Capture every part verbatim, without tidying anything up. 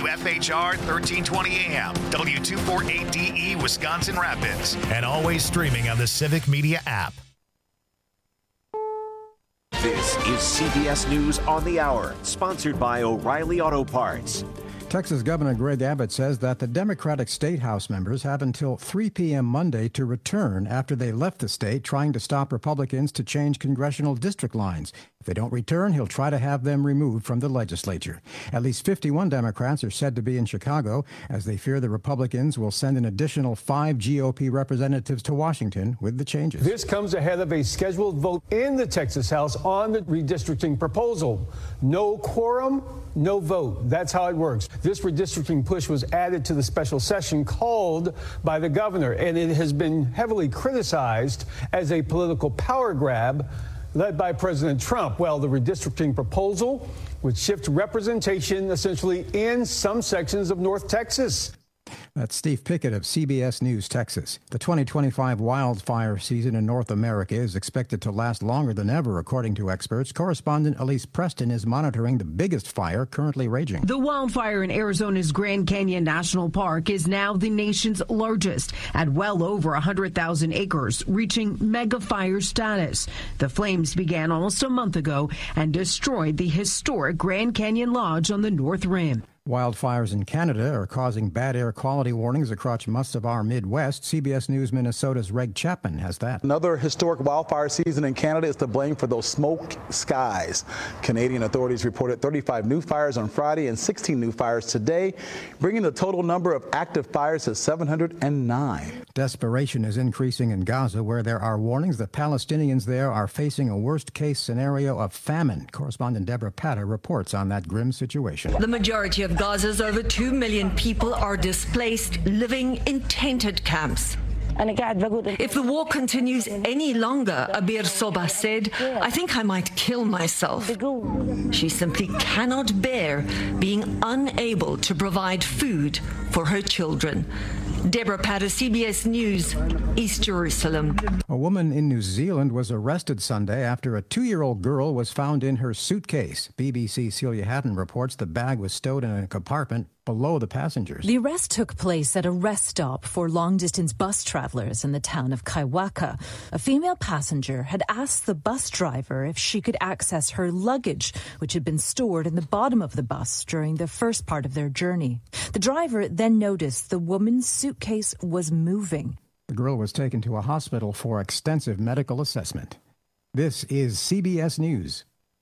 F H R thirteen twenty A M, W two forty-eight D E, Wisconsin Rapids, and always streaming on the Civic Media app. This is C B S News on the Hour, sponsored by O'Reilly Auto Parts. Texas Governor Greg Abbott says that the Democratic State House members have until three p.m. Monday to return after they left the state trying to stop Republicans to change congressional district lines. If they don't return, he'll try to have them removed from the legislature. At least fifty-one Democrats are said to be in Chicago as they fear the Republicans will send an additional five G O P representatives to Washington with the changes. This comes ahead of a scheduled vote in the Texas House on the redistricting proposal. No quorum, no vote. That's how it works. This redistricting push was added to the special session called by the governor, and it has been heavily criticized as a political power grab led by President Trump. Well, the redistricting proposal would shift representation essentially in some sections of North Texas. That's Steve Pickett of C B S News, Texas. The twenty twenty-five wildfire season in North America is expected to last longer than ever, according to experts. Correspondent Elise Preston is monitoring the biggest fire currently raging. The wildfire in Arizona's Grand Canyon National Park is now the nation's largest at well over one hundred thousand acres, reaching mega fire status. The flames began almost a month ago and destroyed the historic Grand Canyon Lodge on the North Rim. Wildfires in Canada are causing bad air quality warnings across most of our Midwest. C B S News Minnesota's Reg Chapman has that. Another historic wildfire season in Canada is to blame for those smoke skies. Canadian authorities reported thirty-five new fires on Friday and sixteen new fires today, bringing the total number of active fires to seven hundred nine. Desperation is increasing in Gaza, where there are warnings that Palestinians there are facing a worst-case scenario of famine. Correspondent Deborah Patta reports on that grim situation. The majority of Gaza's over two million people are displaced, living in tented camps. If the war continues any longer, Abir Soba said, I think I might kill myself. She simply cannot bear being unable to provide food for her children. Deborah Patta, C B S News, East Jerusalem. A woman in New Zealand was arrested Sunday after a two-year-old girl was found in her suitcase. B B C's Celia Hatton reports the bag was stowed in a compartment below the passengers. The arrest took place at a rest stop for long-distance bus travelers in the town of Kaiwaka. A female passenger had asked the bus driver if she could access her luggage, which had been stored in the bottom of the bus during the first part of their journey. The driver then noticed the woman's suitcase was moving. The girl was taken to a hospital for extensive medical assessment. This is C B S News.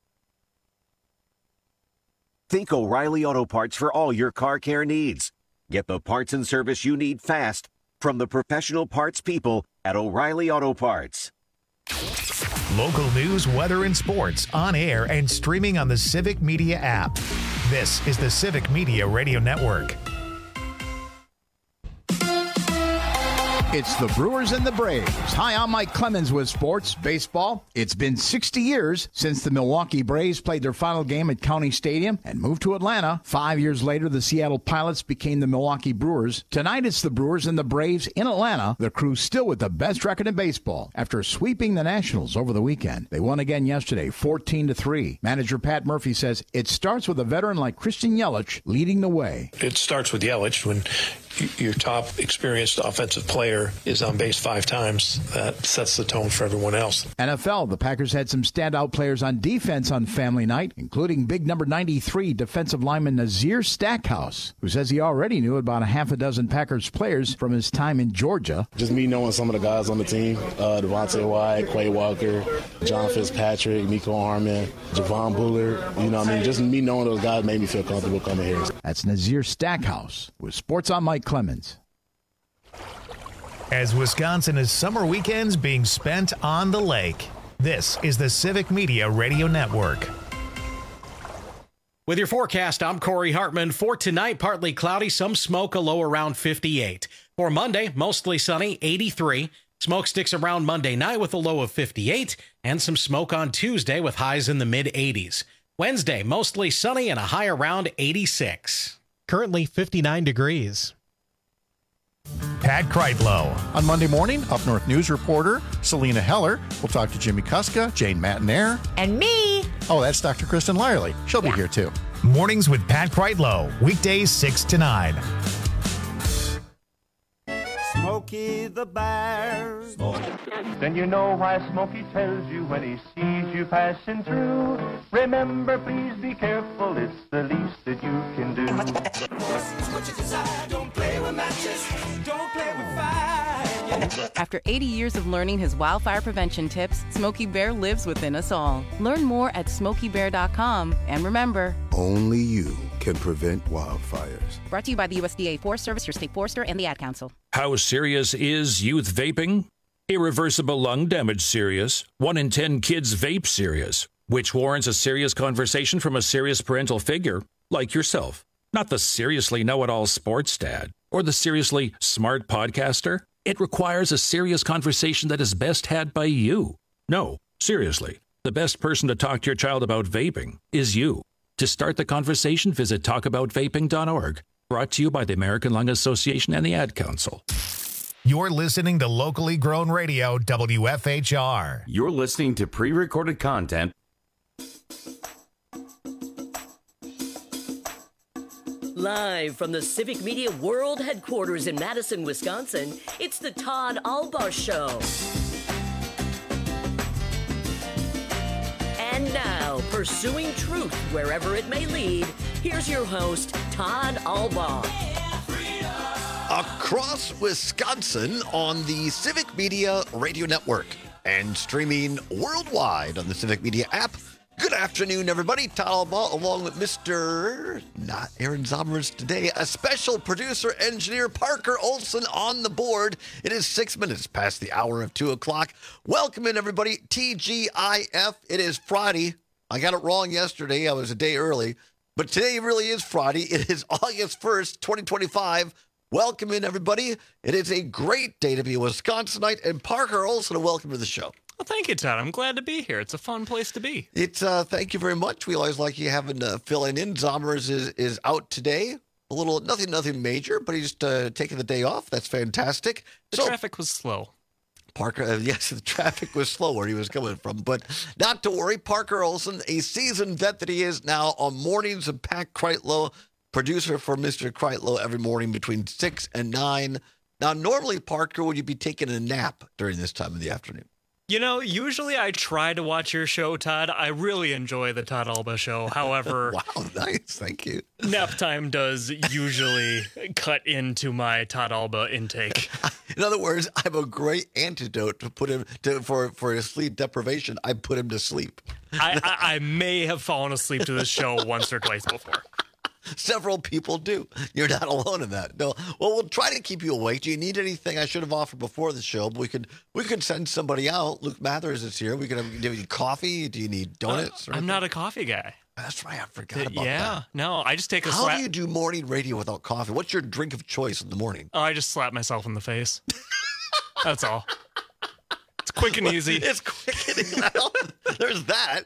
Think O'Reilly Auto Parts for all your car care needs. Get the parts and service you need fast from the professional parts people at O'Reilly Auto Parts. Local news, weather, and sports on air and streaming on the Civic Media app. This is the Civic Media Radio Network. It's the Brewers and the Braves. Hi, I'm Mike Clemens with Sports Baseball. It's been sixty years since the Milwaukee Braves played their final game at County Stadium and moved to Atlanta. Five years later, the Seattle Pilots became the Milwaukee Brewers. Tonight, it's the Brewers and the Braves in Atlanta. The crew still with the best record in baseball after sweeping the Nationals over the weekend. They won again yesterday, fourteen to three. Manager Pat Murphy says it starts with a veteran like Christian Yelich leading the way. It starts with Yelich. When your top experienced offensive player is on base five times, that sets the tone for everyone else. N F L, the Packers had some standout players on defense on family night, including big number ninety-three defensive lineman Nazir Stackhouse, who says he already knew about a half a dozen Packers players from his time in Georgia. Just me knowing some of the guys on the team, uh, Devontae White, Quay Walker, John Fitzpatrick, Nico Harmon, Javon Bullard, you know what I mean? Just me knowing those guys made me feel comfortable coming here. That's Nazir Stackhouse with Sports on Mike Clemens. As Wisconsin is summer weekends being spent on the lake, this is the Civic Media Radio Network. With your forecast, I'm Corey Hartman. For tonight, partly cloudy, some smoke, a low around fifty-eight. For Monday, mostly sunny, eighty-three. Smoke sticks around Monday night with a low of fifty-eight, and some smoke on Tuesday with highs in the mid-eighties. Wednesday, mostly sunny and a high around eighty-six. Currently fifty-nine degrees. Pat Kreitlow. On Monday morning, Up North News reporter Selena Heller will talk to Jimmy Kuska, Jane Matinaire. And me. Oh, that's Doctor Kristen Lyerly. She'll yeah. be here, too. Mornings with Pat Kreitlow, weekdays six to nine. Smokey the Bear. Then you know why Smokey tells you when he sees you passing through. Remember, please be careful, it's the least that you can do. What you desire, don't play with matches, don't play with fire. After eighty years of learning his wildfire prevention tips, Smokey Bear lives within us all. Learn more at smokey bear dot com. And remember, only you can prevent wildfires. Brought to you by the U S D A Forest Service, your state forester, and the Ad Council. How serious is youth vaping? Irreversible lung damage serious. One in ten kids vape serious, which warrants a serious conversation from a serious parental figure like yourself. Not the seriously know-it-all sports dad or the seriously smart podcaster. It requires a serious conversation that is best had by you. No, seriously, the best person to talk to your child about vaping is you. To start the conversation, visit talk about vaping dot org. Brought to you by the American Lung Association and the Ad Council. You're listening to locally grown radio, W F H R. You're listening to pre-recorded content. Live from the Civic Media World Headquarters in Madison, Wisconsin, it's the Todd Albaugh Show. And now, pursuing truth wherever it may lead, here's your host, Todd Albaugh. Across Wisconsin on the Civic Media Radio Network and streaming worldwide on the Civic Media app. Good afternoon, everybody. Todd Albaugh, along with Mister not Aaron Zomers today, a special producer, engineer, Parker Olson on the board. It is six minutes past the hour of two o'clock. Welcome in, everybody. T G I F. It is Friday. I got it wrong yesterday. I was a day early. But today really is Friday. It is August first, twenty twenty-five. Welcome in, everybody. It is a great day to be a Wisconsinite. And Parker Olson, welcome to the show. Well, thank you, Todd. I'm glad to be here. It's a fun place to be. It's uh, thank you very much. We always like you having uh, filling in. Zomers is is out today. A little nothing, nothing major, but he's uh, taking the day off. That's fantastic. The so, traffic was slow. Parker, uh, yes, the traffic was slow where he was coming from, but not to worry. Parker Olson, a seasoned vet that he is now on Mornings of Pat Kreitlow, producer for Mister Kreitlow every morning between six and nine. Now, normally, Parker, would you be taking a nap during this time of the afternoon? You know, usually I try to watch your show, Todd. I really enjoy the Todd Albaugh Show. However, wow, nice, thank you. Nap time does usually cut into my Todd Albaugh intake. In other words, I'm a great antidote to put him to, for for his sleep deprivation. I put him to sleep. I, I, I may have fallen asleep to this show once or twice before. Several people do. You're not alone in that. No. Well, we'll try to keep you awake. Do you need anything? I should have offered before the show, but we could we could send somebody out. Luke Mathers is here. We could have. Do you need coffee? Do you need donuts? Uh, I'm not a coffee guy. That's right. I forgot about yeah, that. Yeah. No, I just take a How slap. do you do morning radio without coffee? What's your drink of choice in the morning? Oh, I just slap myself in the face. That's all. It's quick and easy. It's quick and easy. Well, there's that.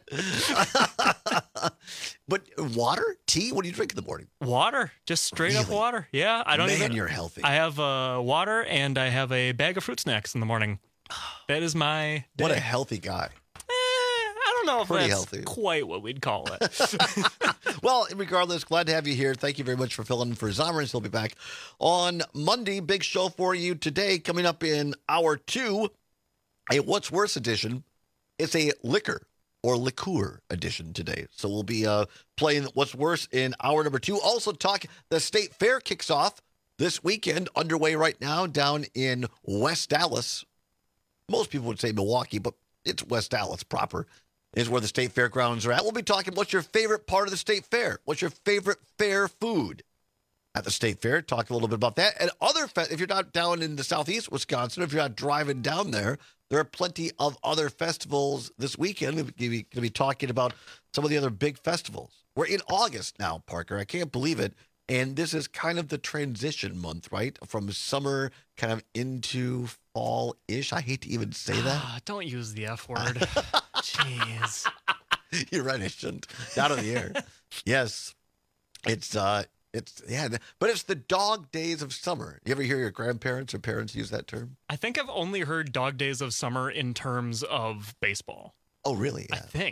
But water, tea, what do you drink in the morning? Water, just straight really? up water. Yeah, I don't Man, even. you're healthy. I have uh, water and I have a bag of fruit snacks in the morning. That is my day. What a healthy guy. Eh, I don't know if Pretty that's healthy. quite what we'd call it. Well, regardless, glad to have you here. Thank you very much for filling in for Zomers. He'll be back on Monday. Big show for you today. Coming up in hour two, a What's Worse edition. It's a liquor or liqueur edition today. So we'll be uh, playing What's Worse in hour number two. Also talk, the State Fair kicks off this weekend, underway right now down in West Dallas. Most people would say Milwaukee, but it's West Dallas proper is where the State Fairgrounds are at. We'll be talking what's your favorite part of the State Fair? What's your favorite fair food at the State Fair? Talk a little bit about that. And other, fe- if you're not down in the southeast Wisconsin, if you're not driving down there, there are plenty of other festivals this weekend. We're going to be talking about some of the other big festivals. We're in August now, Parker. I can't believe it. And this is kind of the transition month, right? From summer kind of into fall-ish. I hate to even say that. Ah, don't use the F word. Jeez. You're right. I shouldn't. Out of the air. Yes. It's, uh, it's, yeah, but it's the dog days of summer. You ever hear your grandparents or parents use that term? I think I've only heard dog days of summer in terms of baseball. Oh, really? Yeah. I think.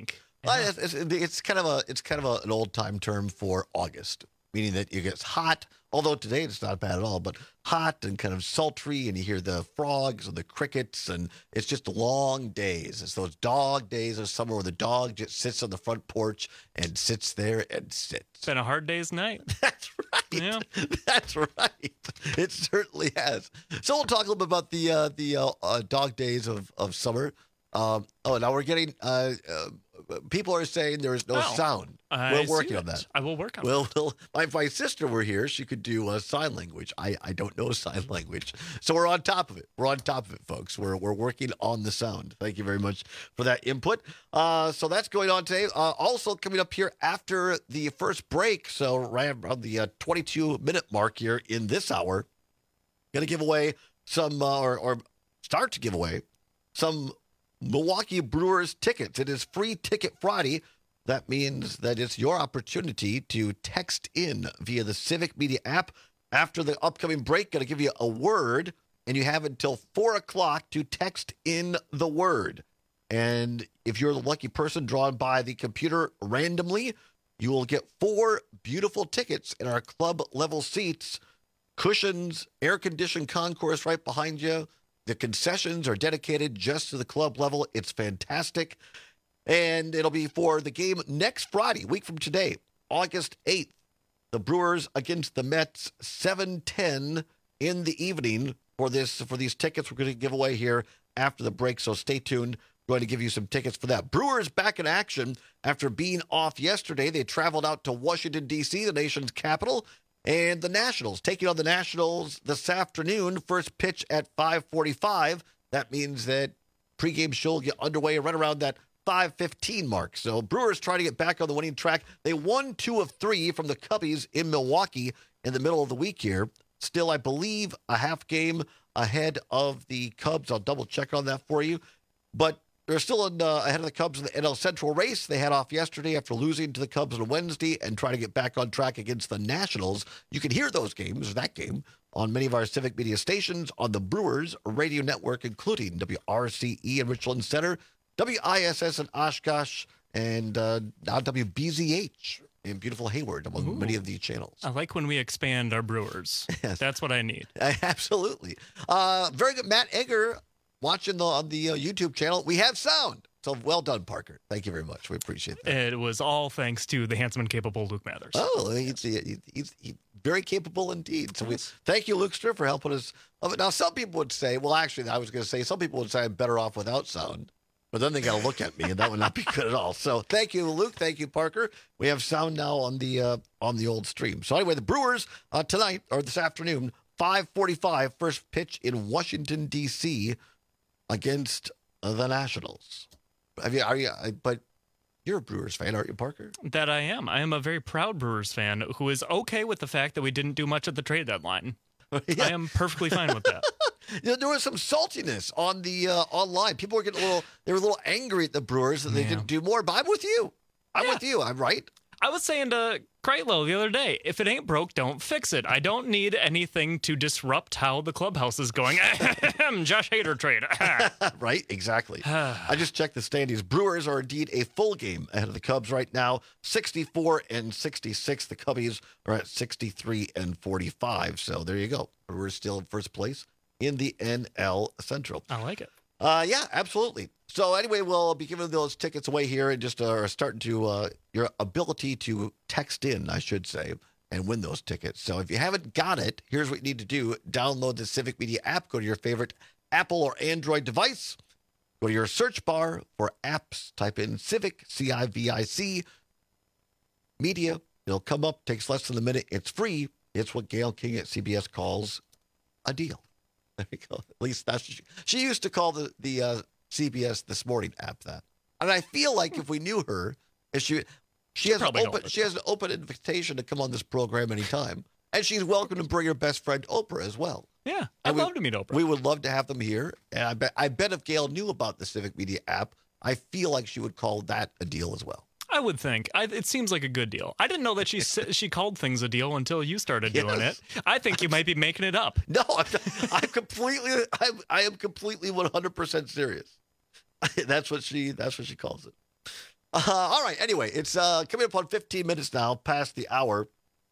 Yeah. It's, it's, it's kind of a it's kind of a, an old time term for August, meaning that it gets hot. Although today it's not bad at all, but hot and kind of sultry, and you hear the frogs and the crickets, and it's just long days. It's those dog days of summer where the dog just sits on the front porch and sits there and sits. It's been a hard day's night. That's right. Yeah. That's right. It certainly has. So we'll talk a little bit about the uh, the uh, uh, dog days of, of summer. Um, oh, now we're getting uh, uh, people are saying there is no oh, sound. I We're working on that. that. I will work on well, that. Well, if my sister were here, she could do uh, sign language. I, I don't know sign language. So we're on top of it. We're on top of it, folks. We're we're working on the sound. Thank you very much for that input. Uh, so that's going on today. Uh, also coming up here after the first break, so right around the uh, twenty-two minute mark here in this hour, going to give away some, uh, or, or start to give away some Milwaukee Brewers tickets. It is Free Ticket Friday. That means that it's your opportunity to text in via the Civic Media app. After the upcoming break, going to give you a word, and you have until four o'clock to text in the word. And if you're the lucky person drawn by the computer randomly, you will get four beautiful tickets in our club-level seats, cushions, air-conditioned concourse right behind you. The concessions are dedicated just to the club level. It's fantastic. And it'll be for the game next Friday, week from today, August eighth. The Brewers against the Mets, seven ten in the evening for this for these tickets we're going to give away here after the break. So stay tuned. We're going to give you some tickets for that. Brewers back in action after being off yesterday. They traveled out to Washington, D C, the nation's capital. And the Nationals, taking on the Nationals this afternoon. First pitch at five forty-five. That means that pregame show will get underway right around that five fifteen mark. So Brewers trying to get back on the winning track. They won two of three from the Cubbies in Milwaukee in the middle of the week here. Still, I believe, a half game ahead of the Cubs. I'll double check on that for you. But they're still in, uh, ahead of the Cubs in the N L Central race. They had off yesterday after losing to the Cubs on Wednesday and trying to get back on track against the Nationals. You can hear those games, that game, on many of our Civic Media stations on the Brewers radio network, including W R C E in Richland Center, W I S S in Oshkosh, and uh, now W B Z H in beautiful Hayward, among Ooh. many of these channels. I like when we expand our Brewers. Yes. That's what I need. Absolutely. Uh, very good. Matt Egger watching the, on the uh, YouTube channel. We have sound. So well done, Parker. Thank you very much. We appreciate that. It was all thanks to the handsome and capable Luke Mathers. Oh, he's, he's, he's, he's very capable indeed. So we thank you, Lukester, for helping us. Now, some people would say, well, actually, I was going to say, some people would say I'm better off without sound. But then they got to look at me, and that would not be good at all. So thank you, Luke. Thank you, Parker. We have sound now on the uh, on the old stream. So anyway, the Brewers uh, tonight, or this afternoon, five forty-five, first pitch in Washington, D C against uh, the Nationals. Have you, are you, uh, but you're a Brewers fan, aren't you, Parker? That I am. I am a very proud Brewers fan who is okay with the fact that we didn't do much at the trade deadline. Yeah. I am perfectly fine with that. You know, there was some saltiness on the uh, online. People were getting a little, they were a little angry at the Brewers that they yeah. didn't do more. But I'm with you. I'm yeah. with you. I'm right. I was saying to Kreitlow the other day, if it ain't broke, don't fix it. I don't need anything to disrupt how the clubhouse is going. Josh Hader trade. Right, exactly. I just checked the standings. Brewers are indeed a full game ahead of the Cubs right now, sixty-four and sixty-six. The Cubbies are at sixty-three and forty-five. So there you go. Brewers still in first place in the N L Central. I like it. Uh, yeah, absolutely. So anyway, we'll be giving those tickets away here and just uh, starting to uh, your ability to text in, I should say, and win those tickets. So if you haven't got it, here's what you need to do. Download the Civic Media app. Go to your favorite Apple or Android device. Go to your search bar for apps. Type in Civic, C I V I C, Media. It'll come up. Takes less than a minute. It's free. It's what Gail King at C B S calls a deal. There you go. At least that's what she, she used to call the, the uh, C B S This Morning app that. And I feel like if we knew her, if she she has, open, she has an open invitation to come on this program anytime. And she's welcome to bring her best friend Oprah as well. Yeah, I'd we, love to meet Oprah. We would love to have them here. And I bet, I bet if Gail knew about the Civic Media app, I feel like she would call that a deal as well. I would think. I, it seems like a good deal. I didn't know that she she called things a deal until you started yes. doing it. I think you might be making it up. No, I'm, I'm completely. I'm, I am completely one hundred percent serious. That's what she. That's what she calls it. Uh, all right. Anyway, it's uh, coming up on fifteen minutes now, past the hour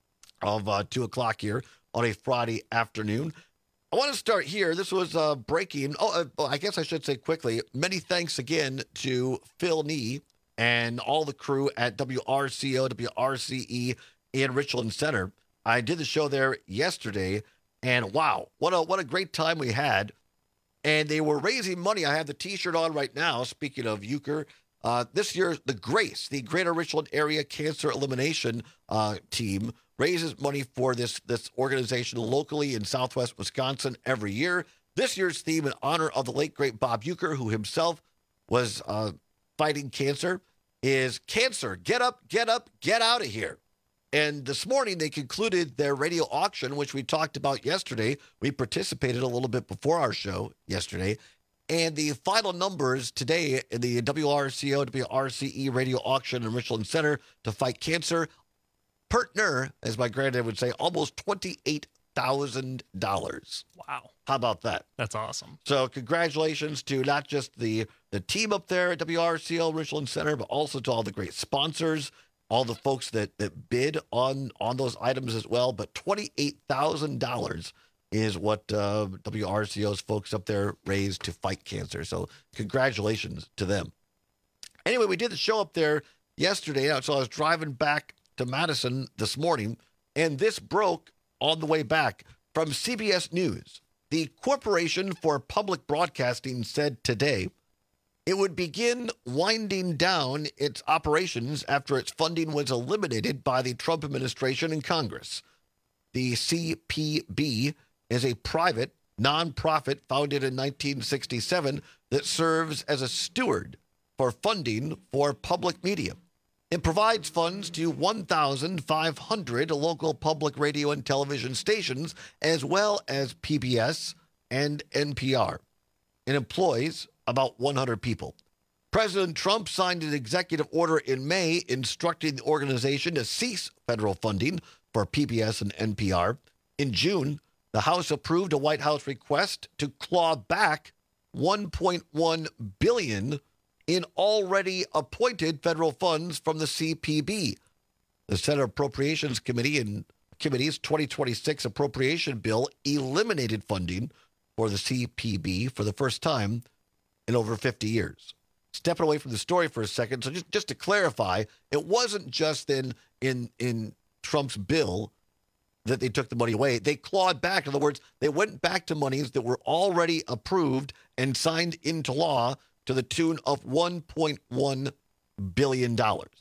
of uh, two o'clock here on a Friday afternoon. I want to start here. This was uh, breaking. Oh, uh, well, I guess I should say quickly, many thanks again to Phil Nee and all the crew at W R C O, W R C E in Richland Center. I did the show there yesterday, and wow, what a what a great time we had. And they were raising money. I have the T-shirt on right now, speaking of Euchre. Uh, this year, the GRACE, the Greater Richland Area Cancer Elimination uh, Team, raises money for this, this organization locally in southwest Wisconsin every year. This year's theme in honor of the late, great Bob Euchre, who himself was uh, fighting cancer, is Cancer, Get Up, Get Up, Get Out of Here. And this morning, they concluded their radio auction, which we talked about yesterday. We participated a little bit before our show yesterday. And the final numbers today in the W R C O, W R C E radio auction in Richland Center to fight cancer, partner, as my granddad would say, almost twenty-eight thousand dollars. Wow. How about that? That's awesome. So congratulations to not just the, the team up there at W R C O Richland Center, but also to all the great sponsors, all the folks that, that bid on, on those items as well. But twenty-eight thousand dollars is what uh, W R C O's folks up there raised to fight cancer. So congratulations to them. Anyway, we did the show up there yesterday. So I was driving back to Madison this morning, and this broke on the way back from C B S News. The Corporation for Public Broadcasting said today it would begin winding down its operations after its funding was eliminated by the Trump administration and Congress. The C P B is a private nonprofit founded in nineteen sixty-seven that serves as a steward for funding for public media. It provides funds to one thousand five hundred local public radio and television stations, as well as P B S and N P R. It employs about one hundred people. President Trump signed an executive order in May instructing the organization to cease federal funding for P B S and N P R. In June, the House approved a White House request to claw back one point one billion dollars in already appointed federal funds from the C P B. The Senate Appropriations Committee and Committee's twenty twenty-six appropriation bill eliminated funding for the C P B for the first time in over fifty years. Stepping away from the story for a second, so just, just to clarify, it wasn't just in, in, in Trump's bill that they took the money away. They clawed back. In other words, they went back to monies that were already approved and signed into law to the tune of one point one billion dollars.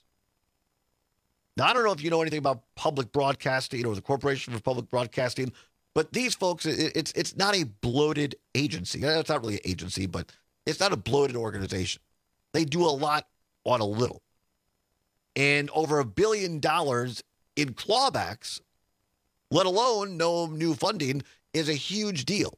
Now, I don't know if you know anything about public broadcasting or the Corporation for Public Broadcasting, but these folks, it's it's not a bloated agency. It's not really an agency, but it's not a bloated organization. They do a lot on a little. And over a billion dollars in clawbacks, let alone no new funding, is a huge deal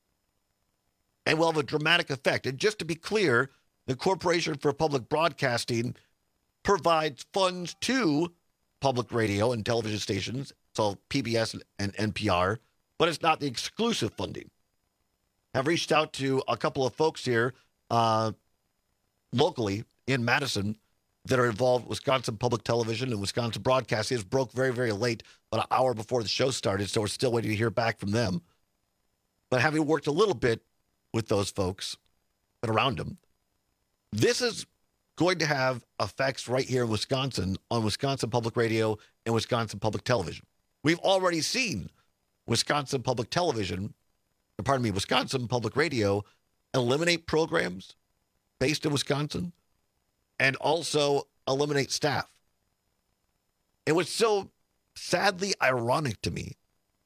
and will have a dramatic effect. And just to be clear, the Corporation for Public Broadcasting provides funds to public radio and television stations, so P B S and N P R, but it's not the exclusive funding. I've reached out to a couple of folks here uh, locally in Madison that are involved with Wisconsin Public Television and Wisconsin Broadcasting. It broke very, very late, about an hour before the show started, so we're still waiting to hear back from them. But having worked a little bit with those folks and around them, this is going to have effects right here in Wisconsin on Wisconsin Public Radio and Wisconsin Public Television. We've already seen Wisconsin Public Television, or pardon me, Wisconsin Public Radio eliminate programs based in Wisconsin and also eliminate staff. And what's so sadly ironic to me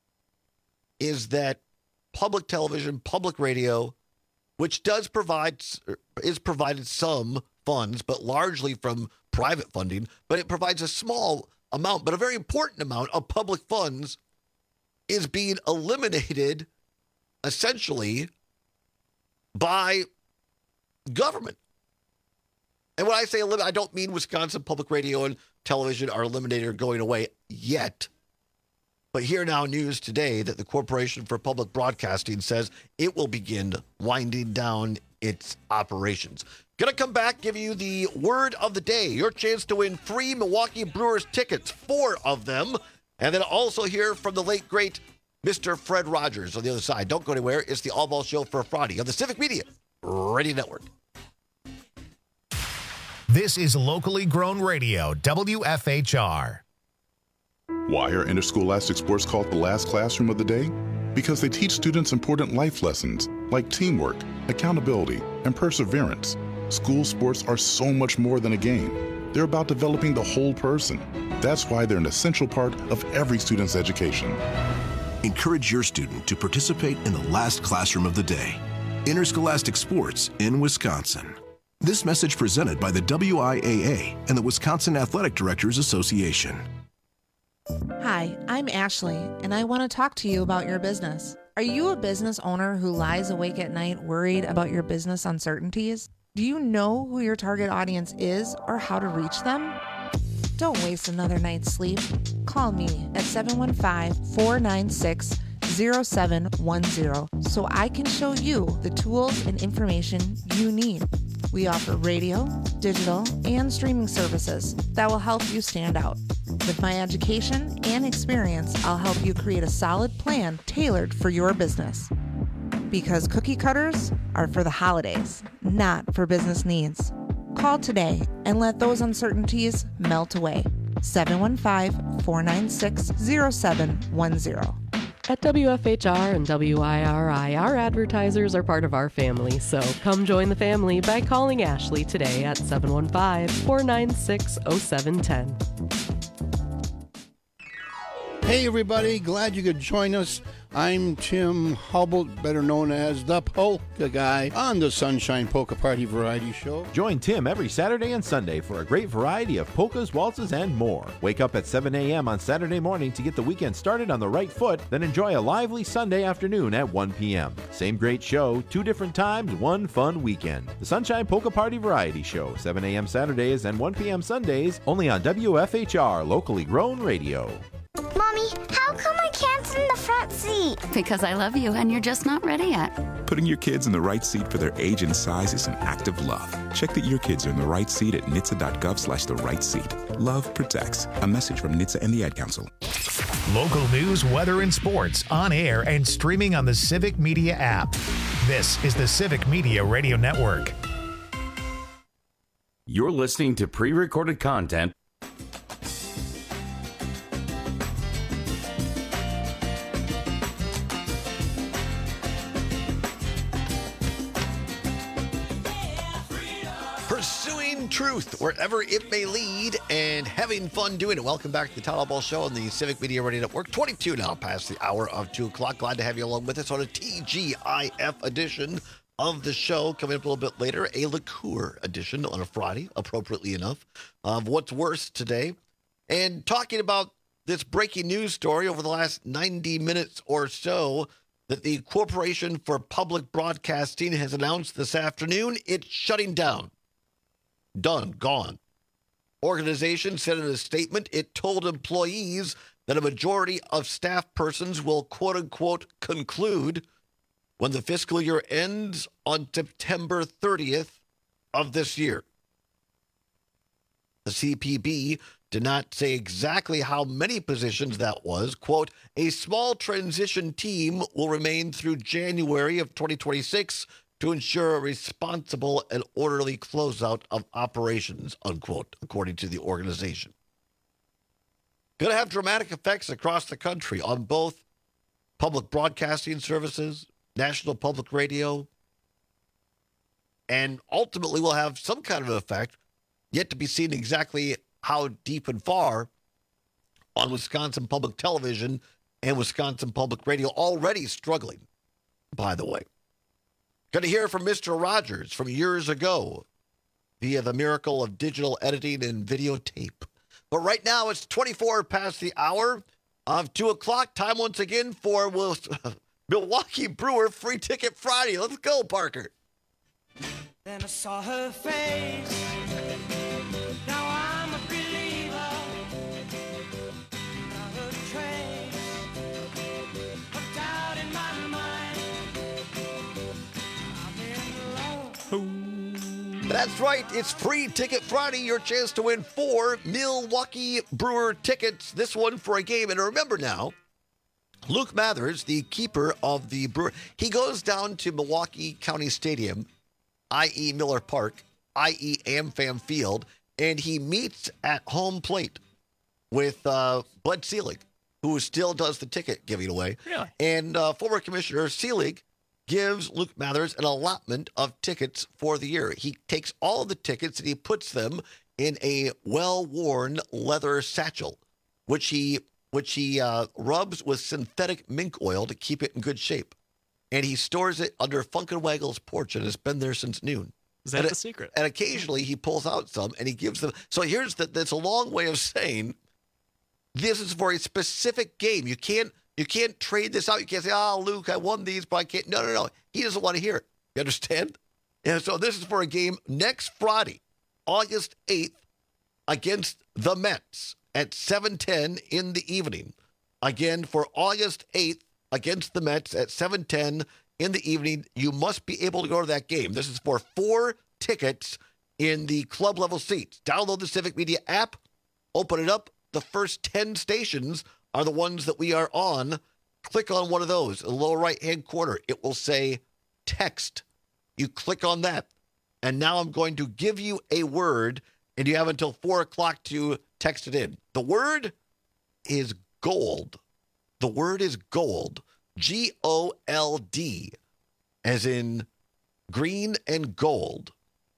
is that public television, public radio, which does provide, is provided some funds, but largely from private funding, but it provides a small amount, but a very important amount of public funds, is being eliminated essentially by government. And when I say eliminate, I don't mean Wisconsin Public Radio and Television are eliminated or going away yet. But here now news today that the Corporation for Public Broadcasting says it will begin winding down its operations. Gonna come back, give you the word of the day. Your chance to win free Milwaukee Brewers tickets, four of them. And then also hear from the late, great Mister Fred Rogers on the other side. Don't go anywhere. It's the All Ball Show for Friday on the Civic Media Radio Network. This is locally grown radio, W F H R. Why are interscholastic sports called the last classroom of the day? Because they teach students important life lessons like teamwork, accountability, and perseverance. School sports are so much more than a game. They're about developing the whole person. That's why they're an essential part of every student's education. Encourage your student to participate in the last classroom of the day. Interscholastic sports in Wisconsin. This message presented by the W I A A and the Wisconsin Athletic Directors Association. Hi, I'm Ashley, and I want to talk to you about your business. Are you a business owner who lies awake at night worried about your business uncertainties? Do you know who your target audience is or how to reach them? Don't waste another night's sleep. Call me at seven one five, four nine six, zero seven one zero so I can show you the tools and information you need. We offer radio, digital, and streaming services that will help you stand out. With my education and experience, I'll help you create a solid plan tailored for your business. Because cookie cutters are for the holidays, not for business needs. Call today and let those uncertainties melt away. seven one five, four nine six, zero seven one zero. At W F H R and W I R I, our advertisers are part of our family, so come join the family by calling Ashley today at seven one five, four nine six, zero seven one zero. Hey everybody, glad you could join us. I'm Tim Hubble, better known as the Polka Guy, on the Sunshine Polka Party Variety Show. Join Tim every Saturday and Sunday for a great variety of polkas, waltzes, and more. Wake up at seven a.m. on Saturday morning to get the weekend started on the right foot, then enjoy a lively Sunday afternoon at one p.m. Same great show, two different times, one fun weekend. The Sunshine Polka Party Variety Show, seven a.m. Saturdays and one p.m. Sundays, only on W F H R, locally grown radio. Mommy, how come I can't sit in the front seat? Because I love you and you're just not ready yet. Putting your kids in the right seat for their age and size is an act of love. Check that your kids are in the right seat at N H T S A dot gov slash the right seat. Love protects. A message from N H T S A and the Ad Council. Local news, weather, and sports on air and streaming on the Civic Media app. This is the Civic Media Radio Network. You're listening to pre-recorded content. Truth wherever it may lead and having fun doing it. Welcome back to the Todd Ball Show on the Civic Media Radio Network. twenty-two now past the hour of two o'clock. Glad to have you along with us on a T G I F edition of the show. Coming up a little bit later, a liqueur edition on a Friday, appropriately enough, of What's Worse today. And talking about this breaking news story over the last ninety minutes or so that the Corporation for Public Broadcasting has announced this afternoon it's shutting down. Done, gone. Organization said in a statement it told employees that a majority of staff persons will quote-unquote conclude when the fiscal year ends on September thirtieth of this year. The C P B did not say exactly how many positions that was. Quote, a small transition team will remain through January of twenty twenty-six to ensure a responsible and orderly closeout of operations, unquote, according to the organization. Going to have dramatic effects across the country on both public broadcasting services, national public radio, and ultimately will have some kind of an effect, yet to be seen exactly how deep and far, on Wisconsin Public Television and Wisconsin Public Radio, already struggling, by the way. Going to hear from Mister Rogers from years ago via the miracle of digital editing and videotape. But right now it's twenty-four past the hour of two o'clock. Time once again for Milwaukee Brewer Free Ticket Friday. Let's go, Parker. Then I saw her face. Now I'm a believer. Not a trace of doubt in my mind. I've been alone That's right. It's Free Ticket Friday. Your chance to win four Milwaukee Brewer tickets. This one for a game. And remember now, Luke Mathers, the keeper of the Brewer, he goes down to Milwaukee County Stadium, that is. Miller Park, that is. AmFam Field, and he meets at home plate with uh, Bud Selig, who still does the ticket giving away. Really? And uh, former Commissioner Selig gives Luke Mathers an allotment of tickets for the year. He takes all of the tickets and he puts them in a well-worn leather satchel, which he which he uh, rubs with synthetic mink oil to keep it in good shape. And he stores it under Funkenwaggle's porch, and it's been there since noon. Is that and the it, secret? And occasionally he pulls out some and he gives them. So here's the, that's a long way of saying this is for a specific game. You can't you can't trade this out. You can't say, oh, Luke, I won these, but I can't. No, no, no. He doesn't want to hear it. You understand? And so this is for a game next Friday, August eighth, against the Mets at seven ten in the evening. Again, for August eighth, against the Mets at seven ten in the evening. You must be able to go to that game. This is for four tickets in the club level seats. Download the Civic Media app, open it up. The first ten stations are the ones that we are on. Click on one of those in the lower right-hand corner. It will say text. You click on that. And now I'm going to give you a word, and you have until four o'clock to text it in. The word is gold. The word is gold. G O L D, as in green and gold.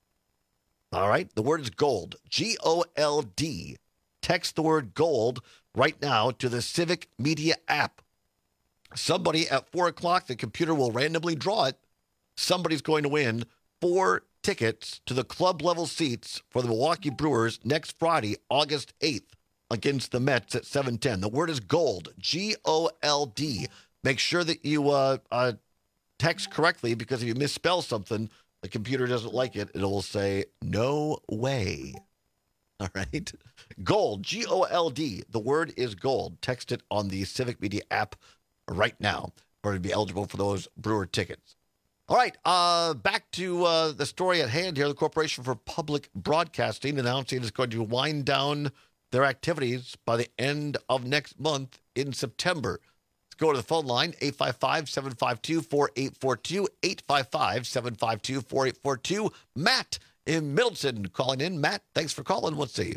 All right? The word is gold. G O L D. Text the word gold right now to the Civic Media app. Somebody at four o'clock, the computer will randomly draw it. Somebody's going to win four tickets to the club level seats for the Milwaukee Brewers next Friday, August eighth, against the Mets at seven ten. The word is gold, G O L D. Make sure that you uh, uh, text correctly, because if you misspell something, the computer doesn't like it. It will say, no way. All right. Gold, G O L D. The word is gold. Text it on the Civic Media app right now for to be eligible for those Brewer tickets. All right. Uh, back to uh, the story at hand here. The Corporation for Public Broadcasting announcing it's going to wind down their activities by the end of next month in September. Let's go to the phone line, eight five five, seven five two, four eight four two, eight five five, seven five two, four eight four two. Matt in Middleton calling in. Matt, thanks for calling. Let's see.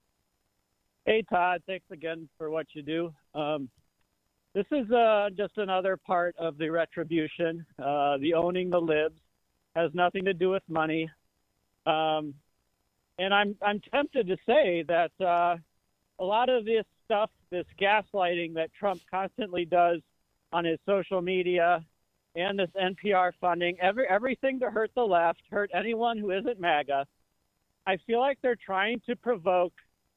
Hey, Todd. Thanks again for what you do. Um, this is uh, just another part of the retribution. Uh, the owning the libs has nothing to do with money. Um, and I'm I'm tempted to say that uh, a lot of this stuff, this gaslighting that Trump constantly does on his social media and this N P R funding, every, everything to hurt the left, hurt anyone who isn't MAGA, I feel like they're trying to provoke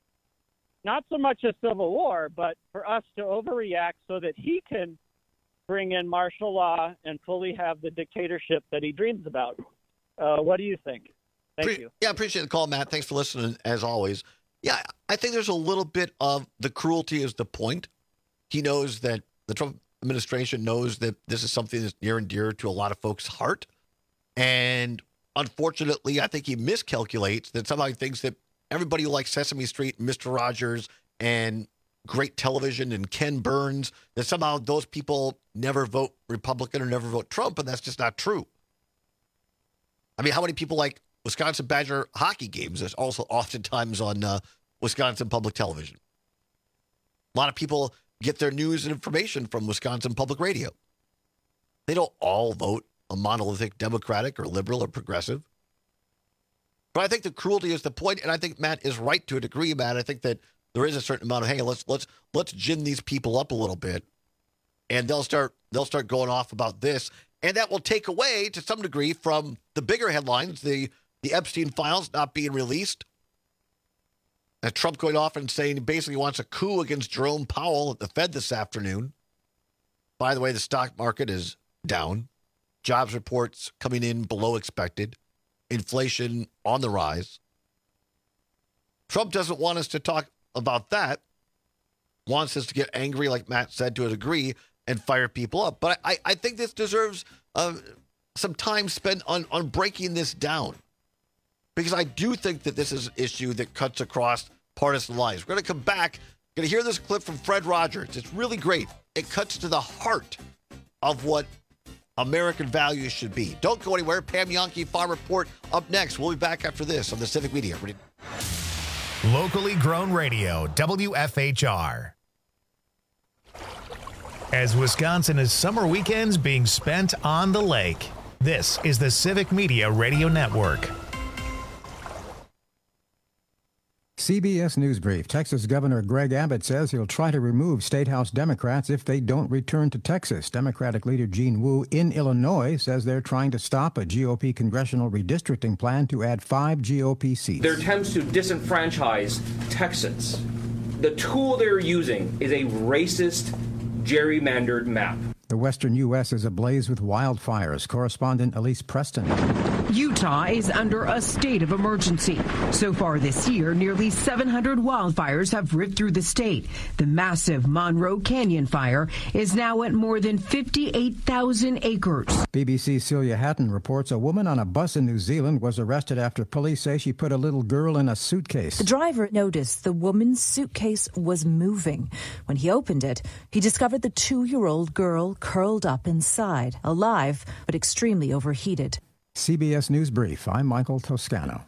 not so much a civil war, but for us to overreact so that he can bring in martial law and fully have the dictatorship that he dreams about. Uh, what do you think? Thank Pre- you. Yeah, I appreciate the call, Matt. Thanks for listening, as always. Yeah, I think there's a little bit of the cruelty is the point. He knows that the Trump administration knows that this is something that's near and dear to a lot of folks' heart. And unfortunately, I think he miscalculates that somehow he thinks that everybody who likes Sesame Street, Mister Rogers, and great television, and Ken Burns, that somehow those people never vote Republican or never vote Trump, and that's just not true. I mean, how many people like Wisconsin Badger hockey games? There's also oftentimes on uh, Wisconsin public television. A lot of people get their news and information from Wisconsin Public Radio. They don't all vote a monolithic Democratic or liberal or progressive. But I think the cruelty is the point, and I think Matt is right to a degree, Matt. I think that there is a certain amount of, hey, let's let's let's gin these people up a little bit, and they'll start they'll start going off about this, and that will take away to some degree from the bigger headlines, the the Epstein files not being released. And Trump going off and saying he basically wants a coup against Jerome Powell at the Fed this afternoon. By the way, the stock market is down. Jobs reports coming in below expected. Inflation on the rise. Trump doesn't want us to talk about that. Wants us to get angry, like Matt said, to a degree, and fire people up. But I, I think this deserves uh, some time spent on, on breaking this down. because I do think that this is an issue that cuts across partisan lines. We're going to come back. Going to hear this clip from Fred Rogers. It's really great. It cuts to the heart of what American values should be. Don't go anywhere. Pam Yonke, Farm Report, up next. We'll be back after this on the Civic Media. Locally grown radio, W F H R. As Wisconsin is summer weekends being spent on the lake, this is the Civic Media Radio Network. C B S News Brief. Texas Governor Greg Abbott says he'll try to remove State House Democrats if they don't return to Texas. Democratic leader Gene Wu in Illinois says they're trying to stop a G O P congressional redistricting plan to add five G O P seats. Their attempts to disenfranchise Texans. The tool they're using is a racist, gerrymandered map. The western U S is ablaze with wildfires. Correspondent Elise Preston. Utah is under a state of emergency. So far this year, nearly seven hundred wildfires have ripped through the state. The massive Monroe Canyon fire is now at more than fifty-eight thousand acres. B B C's Celia Hatton reports a woman on a bus in New Zealand was arrested after police say she put a little girl in a suitcase. The driver noticed the woman's suitcase was moving. When he opened it, he discovered the two-year-old girl curled up inside, alive but extremely overheated. C B S News Brief. I'm Michael Toscano.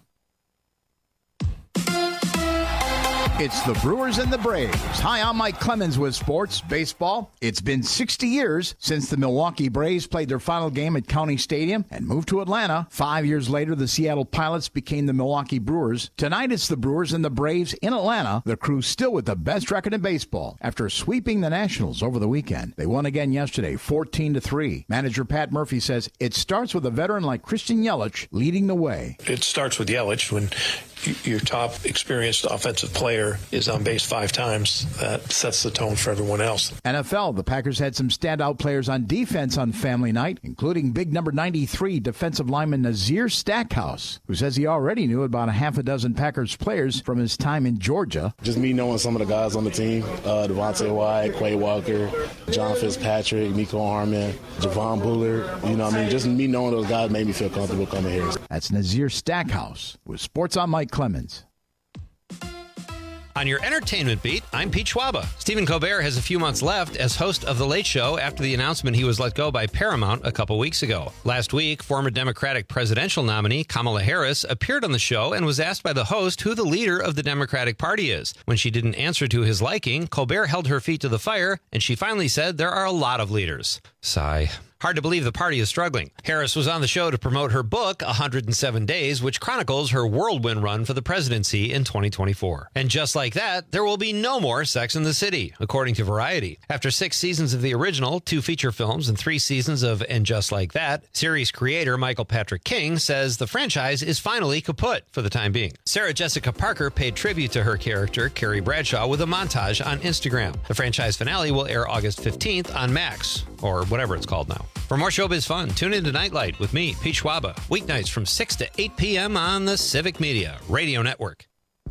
It's the Brewers and the Braves. Hi, I'm Mike Clemens with Sports Baseball. It's been sixty years since the Milwaukee Braves played their final game at County Stadium and moved to Atlanta. Five years later, the Seattle Pilots became the Milwaukee Brewers. Tonight, it's the Brewers and the Braves in Atlanta. The crew's still with the best record in baseball after sweeping the Nationals over the weekend. They won again yesterday, fourteen to three. Manager Pat Murphy says it starts with a veteran like Christian Yelich leading the way. It starts with Yelich. When your top experienced offensive player is on base five times, that sets the tone for everyone else. N F L, the Packers had some standout players on defense on family night, including big number ninety-three defensive lineman Nazir Stackhouse, who says he already knew about a half a dozen Packers players from his time in Georgia. Just me knowing some of the guys on the team, uh, Devontae White, Quay Walker, John Fitzpatrick, Nico Harman, Javon Bullard, you know what I mean? Just me knowing those guys made me feel comfortable coming here. That's Nazir Stackhouse with Sports on Mike Clemens. On your entertainment beat, I'm Pete Schwaba. Stephen Colbert has a few months left as host of The Late Show after the announcement he was let go by Paramount a couple weeks ago. Last week, former Democratic presidential nominee Kamala Harris appeared on the show and was asked by the host who the leader of the Democratic Party is. When she didn't answer to his liking, Colbert held her feet to the fire, and she finally said there are a lot of leaders. Sigh. Hard to believe the party is struggling. Harris was on the show to promote her book, one hundred seven days, which chronicles her whirlwind run for the presidency in twenty twenty-four. And just like that, there will be no more Sex and the City, according to Variety. After six seasons of the original, two feature films, and three seasons of And Just Like That, series creator Michael Patrick King says the franchise is finally kaput for the time being. Sarah Jessica Parker paid tribute to her character, Carrie Bradshaw, with a montage on Instagram. The franchise finale will air August fifteenth on Max, or whatever it's called now. For more showbiz fun, tune in to Nightlight with me, Pete Schwaba, weeknights from six to eight p.m. on the Civic Media Radio Network.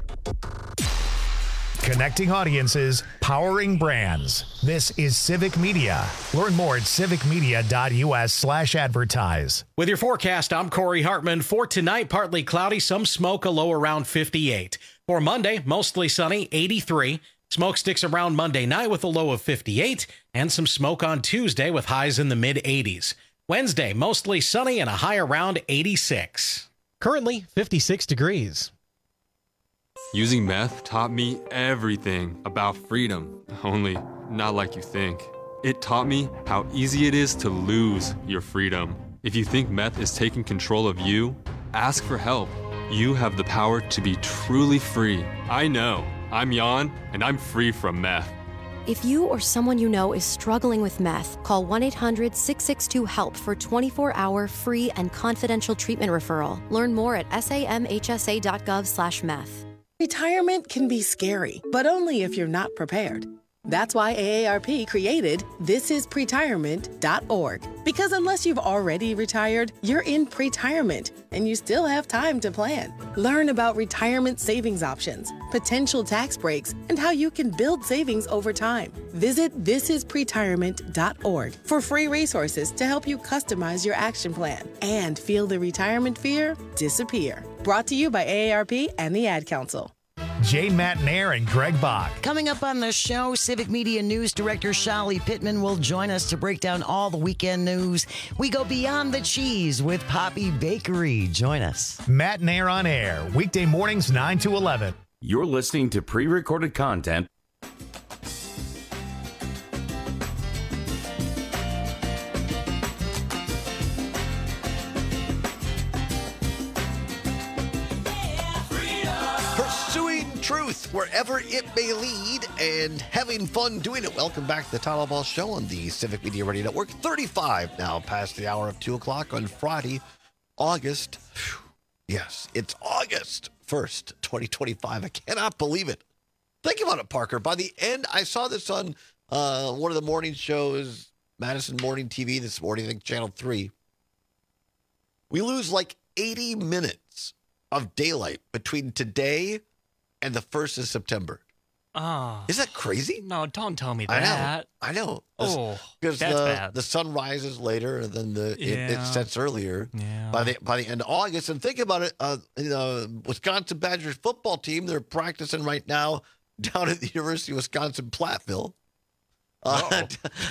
Connecting audiences, powering brands. This is Civic Media. Learn more at civicmedia.us slash advertise. With your forecast, I'm Corey Hartman. For tonight, partly cloudy, some smoke, a low around fifty-eight. For Monday, mostly sunny, eighty-three. Smoke sticks around Monday night with a low of fifty-eight, and some smoke on Tuesday with highs in the mid-eighties. Wednesday, mostly sunny and a high around eighty-six. Currently, fifty-six degrees. Using meth taught me everything about freedom, only not like you think. It taught me how easy it is to lose your freedom. If you think meth is taking control of you, ask for help. You have the power to be truly free. I know. I'm Jan, and I'm free from meth. If you or someone you know is struggling with meth, call one eight hundred six six two HELP for twenty-four hour free and confidential treatment referral. Learn more at samhsa.gov slash meth. Retirement can be scary, but only if you're not prepared. That's why A A R P created this is pretirement dot org. Because unless you've already retired, you're in pretirement, and you still have time to plan. Learn about retirement savings options, potential tax breaks, and how you can build savings over time. Visit this is pretirement dot org for free resources to help you customize your action plan and feel the retirement fear disappear. Brought to you by A A R P and the Ad Council. Jay Matnair and Greg Bach. Coming up on the show, Civic Media News Director Shali Pittman will join us to break down all the weekend news. We go beyond the cheese with Poppy Bakery. Join us. Matnair on air, weekday mornings nine to eleven. You're listening to pre-recorded content. Truth wherever it may lead and having fun doing it. Welcome back to the Tyler Ball Show on the Civic Media Radio Network. thirty-five now past the hour of two o'clock on Friday, August. Yes, it's August first, twenty twenty-five. I cannot believe it. Think about it, Parker. By the end, I saw this on uh, one of the morning shows, Madison Morning T V this morning, I think Channel three. We lose like eighty minutes of daylight between today and the first of September. Oh. Is that crazy? No, don't tell me I that. know. I know. Oh, because that's the, bad. the sun rises later and then the Yeah. it, it sets earlier. Yeah. By the by the end of August. And think about it, uh, you know, Wisconsin Badgers football team, they're practicing right now down at the University of Wisconsin Platteville. Uh,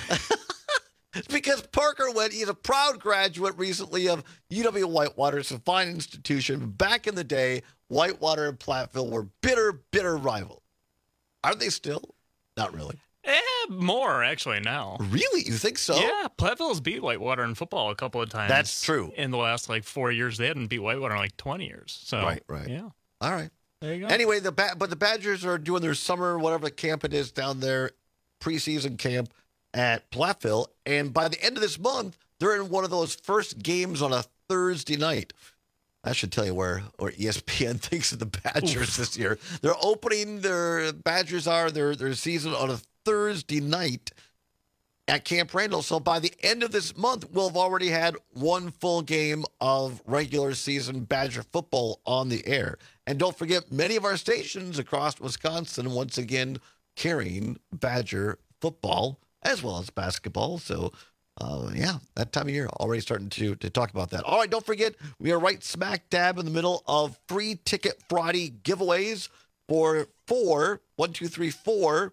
because Parker went, he's a proud graduate recently of U W-Whitewater. It's a fine institution. Back in the day, Whitewater and Platteville were bitter, bitter rivals. Are they still? Not really. Eh, more, actually, now. Really? You think so? Yeah, Platteville's beat Whitewater in football a couple of times. That's true. In the last, like, four years. They hadn't beat Whitewater in, like, twenty years. So, Right, right. Yeah. All right. There you go. Anyway, the ba- but the Badgers are doing their summer, whatever camp it is down there, preseason camp at Platteville. And by the end of this month, they're in one of those first games on a Thursday night. I should tell you where, where E S P N thinks of the Badgers Oof. this year. They're opening their Badgers are their their season on a Thursday night at Camp Randall. So by the end of this month, we'll have already had one full game of regular season Badger football on the air. And don't forget, many of our stations across Wisconsin once again carrying Badger football as well as basketball. So Uh, yeah, that time of year, already starting to, to talk about that. All right, don't forget, we are right smack dab in the middle of free Ticket Friday giveaways for four, one, two, three, four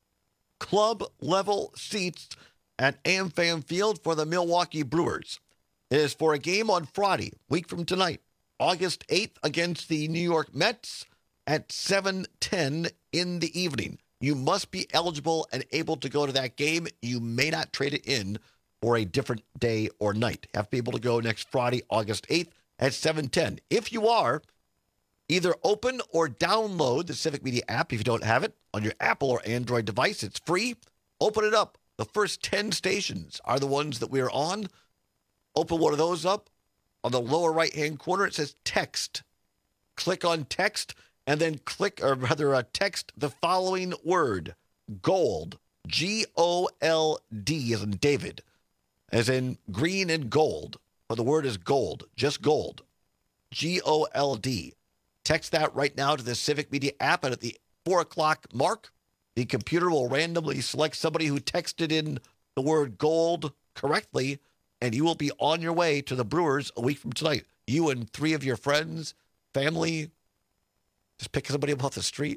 club-level seats at AmFam Field for the Milwaukee Brewers. It is for a game on Friday, week from tonight, August eighth, against the New York Mets at seven ten in the evening. You must be eligible and able to go to that game. You may not trade it in or a different day or night. You have to be able to go next Friday, August eighth at seven ten. If you are, either open or download the Civic Media app if you don't have it on your Apple or Android device. It's free. Open it up. The first ten stations are the ones that we are on. Open one of those up. On the lower right-hand corner, it says text. Click on text and then click, or rather uh, text the following word, gold, G O L D as in David. As in green and gold, but the word is gold, just gold. G O L D. Text that right now to the Civic Media app, and at the four o'clock mark, the computer will randomly select somebody who texted in the word gold correctly, and you will be on your way to the Brewers a week from tonight. You and three of your friends, family, just pick somebody up off the street.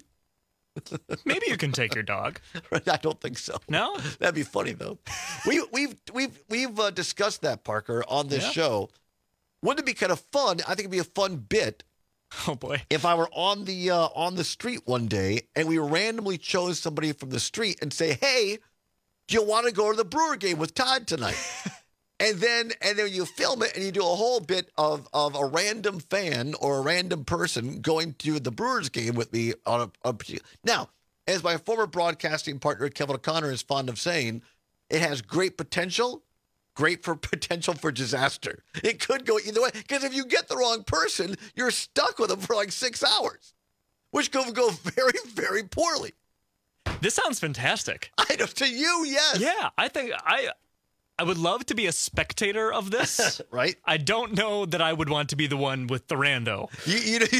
Maybe you can take your dog. I don't think so. No? That'd be funny, though. we, we've we've we've uh, discussed that, Parker, on this Yeah. show. Wouldn't it be kind of fun? I think it'd be a fun bit. Oh, boy. If I were on the uh, on the street one day and we randomly chose somebody from the street and say, hey, do you want to go to the Brewer game with Todd tonight? And then and then you film it and you do a whole bit of, of a random fan or a random person going to the Brewers game with me on a, a now, as my former broadcasting partner Kevin O'Connor is fond of saying, it has great potential, great for potential for disaster. It could go either way because if you get the wrong person, you're stuck with them for like six hours, which could go very, very poorly. This sounds fantastic. I know, to you, yes. Yeah, I think I I would love to be a spectator of this. Right? I don't know that I would want to be the one with the rando. You, you,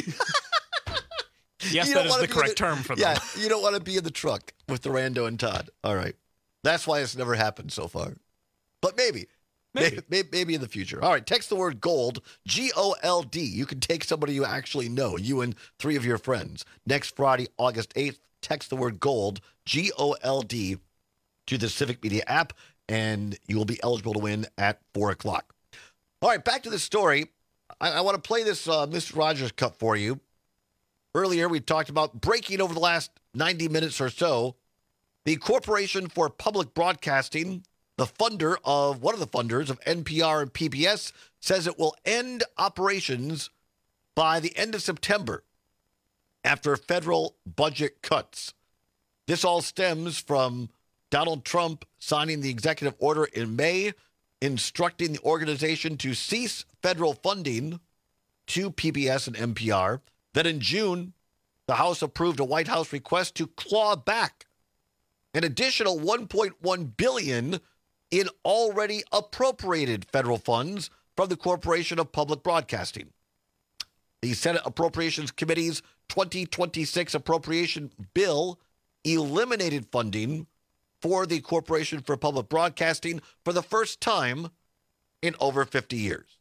yes, you that is wanna the be correct the, term for yeah, them. Yeah, you don't want to be in the truck with the rando and Todd. All right. That's why it's never happened so far. But maybe. Maybe. maybe. Maybe in the future. All right, text the word GOLD, G O L D. You can take somebody you actually know, you and three of your friends. Next Friday, August eighth, text the word GOLD, G O L D, to the Civic Media app, and you will be eligible to win at four o'clock. All right, back to the story. I, I want to play this uh, Mister Rogers Cup for you. Earlier, we talked about breaking over the last ninety minutes or so. The Corporation for Public Broadcasting, the funder of, one of the funders of N P R and P B S, says it will end operations by the end of September after federal budget cuts. This all stems from Donald Trump signing the executive order in May, instructing the organization to cease federal funding to P B S and N P R. Then in June, the House approved a White House request to claw back an additional one point one billion dollars in already appropriated federal funds from the Corporation of Public Broadcasting. The Senate Appropriations Committee's twenty twenty-six appropriation bill eliminated funding for the Corporation for Public Broadcasting for the first time in over fifty years.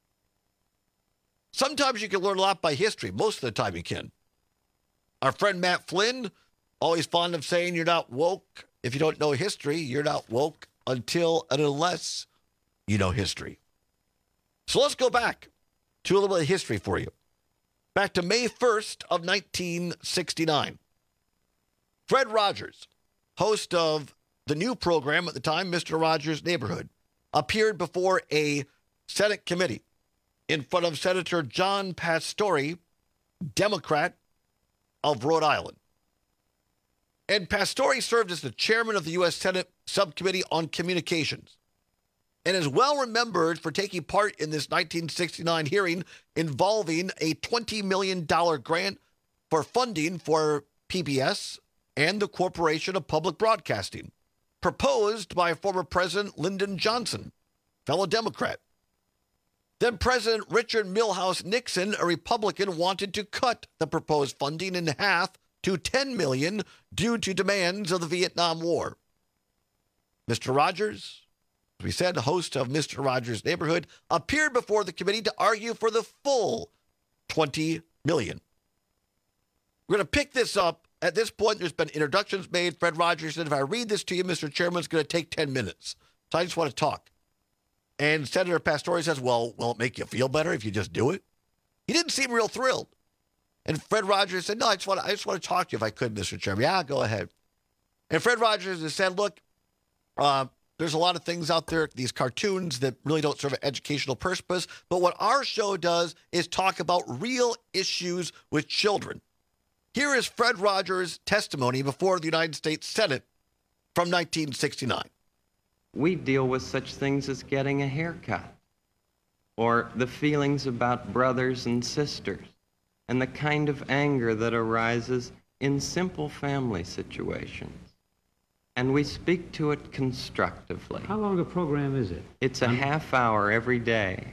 Sometimes you can learn a lot by history. Most of the time you can. Our friend Matt Flynn, always fond of saying you're not woke. If you don't know history, you're not woke until and unless you know history. So let's go back to a little bit of history for you. Back to May first of nineteen sixty-nine. Fred Rogers, host of the new program at the time, Mister Rogers' Neighborhood, appeared before a Senate committee in front of Senator John Pastore, Democrat of Rhode Island. And Pastore served as the chairman of the U S Senate Subcommittee on Communications and is well remembered for taking part in this nineteen sixty-nine hearing involving a twenty million dollars grant for funding for P B S and the Corporation of Public Broadcasting, proposed by former President Lyndon Johnson, fellow Democrat. Then President Richard Milhous Nixon, a Republican, wanted to cut the proposed funding in half to ten million dollars due to demands of the Vietnam War. Mister Rogers, as we said, host of Mister Rogers' Neighborhood, appeared before the committee to argue for the full twenty million dollars. We're going to pick this up. At this point, there's been introductions made. Fred Rogers said, if I read this to you, Mister Chairman, it's going to take ten minutes. So I just want to talk. And Senator Pastore says, well, will it make you feel better if you just do it? He didn't seem real thrilled. And Fred Rogers said, no, I just want to, I just want to talk to you if I could, Mister Chairman. Yeah, go ahead. And Fred Rogers has said, look, uh, there's a lot of things out there, these cartoons that really don't serve an educational purpose. But what our show does is talk about real issues with children. Here is Fred Rogers' testimony before the United States Senate from nineteen sixty-nine. We deal with such things as getting a haircut, or the feelings about brothers and sisters, and the kind of anger that arises in simple family situations. And we speak to it constructively. How long a program is it? It's a half hour every day.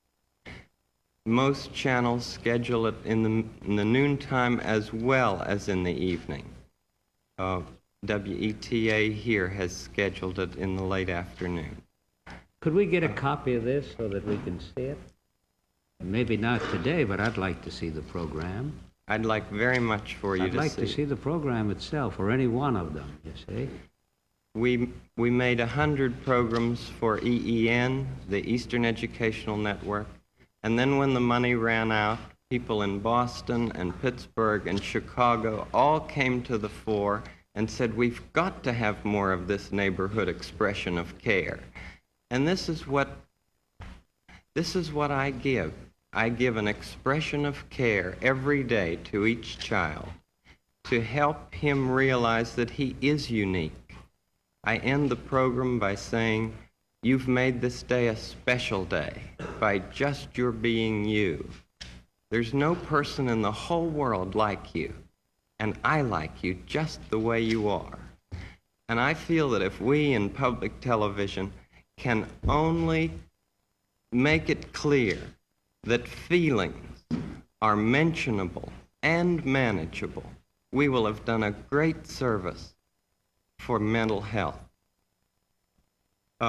Most channels schedule it in the, in the noontime as well as in the evening. Uh, W E T A here has scheduled it in the late afternoon. Could we get a copy of this so that we can see it? Maybe not today, but I'd like to see the program. I'd like very much for you I'd to like see. to see the program itself, or any one of them, you see. We, we made one hundred programs for E E N, the Eastern Educational Network, and then when the money ran out, people in Boston and Pittsburgh and Chicago all came to the fore and said, we've got to have more of this neighborhood expression of care. And this is what, this is what I give. I give an expression of care every day to each child to help him realize that he is unique. I end the program by saying, you've made this day a special day by just your being you. There's no person in the whole world like you, and I like you just the way you are. And I feel that if we in public television can only make it clear that feelings are mentionable and manageable, we will have done a great service for mental health. Uh,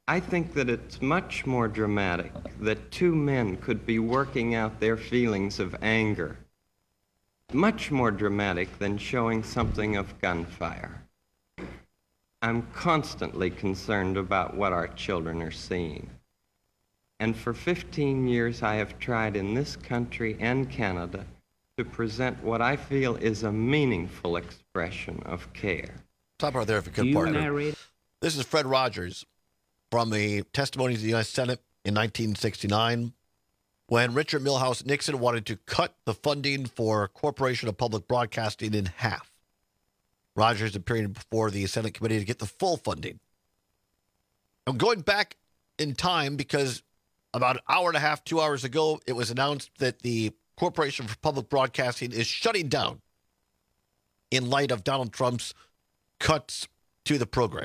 I think that it's much more dramatic that two men could be working out their feelings of anger. Much more dramatic than showing something of gunfire. I'm constantly concerned about what our children are seeing. And for fifteen years, I have tried in this country and Canada to present what I feel is a meaningful expression of care. Stop right there if you could, partner. This is Fred Rogers from a testimony to the U S Senate in nineteen sixty-nine when Richard Milhous Nixon wanted to cut the funding for Corporation of Public Broadcasting in half. Rogers appearing before the Senate committee to get the full funding. I'm going back in time because about an hour and a half, two hours ago, it was announced that the Corporation for Public Broadcasting is shutting down in light of Donald Trump's cuts to the program.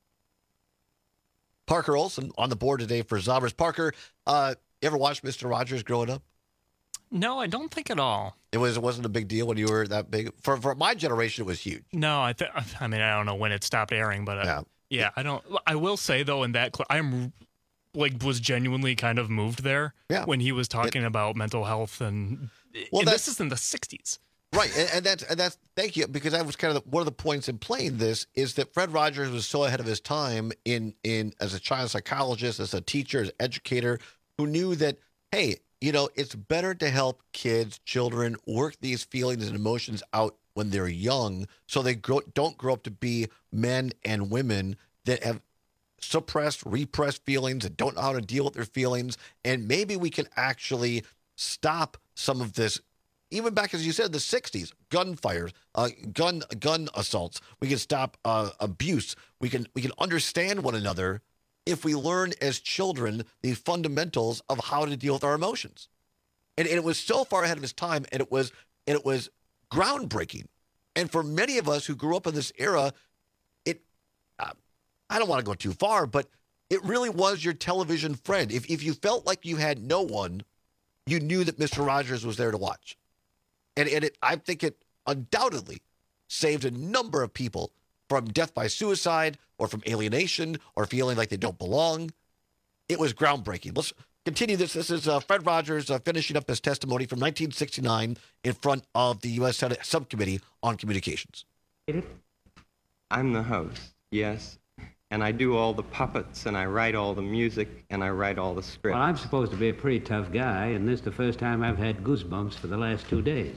Parker Olson on the board today for Zombers. Parker, uh, you ever watched Mister Rogers growing up? No, I don't think at all. It was it wasn't a big deal when you were that big. For for my generation, it was huge. No, I th- I mean I don't know when it stopped airing, but uh, yeah. yeah, I don't. I will say though, in that cl- I'm like was genuinely kind of moved there yeah. when he was talking it, about mental health and, well, and this is in the sixties. Right, and, and that's and that's thank you, because that was kind of the, one of the points in playing this is that Fred Rogers was so ahead of his time in in as a child psychologist, as a teacher, as an educator, who knew that, hey, you know, it's better to help kids, children, work these feelings and emotions out when they're young, so they grow, don't grow up to be men and women that have suppressed, repressed feelings and don't know how to deal with their feelings. And maybe we can actually stop some of this. Even back, as you said, the sixties, gunfires, uh, gun gun assaults. We can stop uh, abuse. We can we can understand one another if we learn as children the fundamentals of how to deal with our emotions. And, and it was so far ahead of its time, and it was and it was groundbreaking. And for many of us who grew up in this era, it uh, I don't want to go too far, but it really was your television friend. If if you felt like you had no one, you knew that Mister Rogers was there to watch. And, and it, I think it undoubtedly saved a number of people from death by suicide or from alienation or feeling like they don't belong. It was groundbreaking. Let's continue this. This is uh, Fred Rogers uh, finishing up his testimony from nineteen sixty-nine in front of the U S Senate Subcommittee on Communications. I'm the host, yes. And I do all the puppets, and I write all the music, and I write all the scripts. Well, I'm supposed to be a pretty tough guy, and this is the first time I've had goosebumps for the last two days.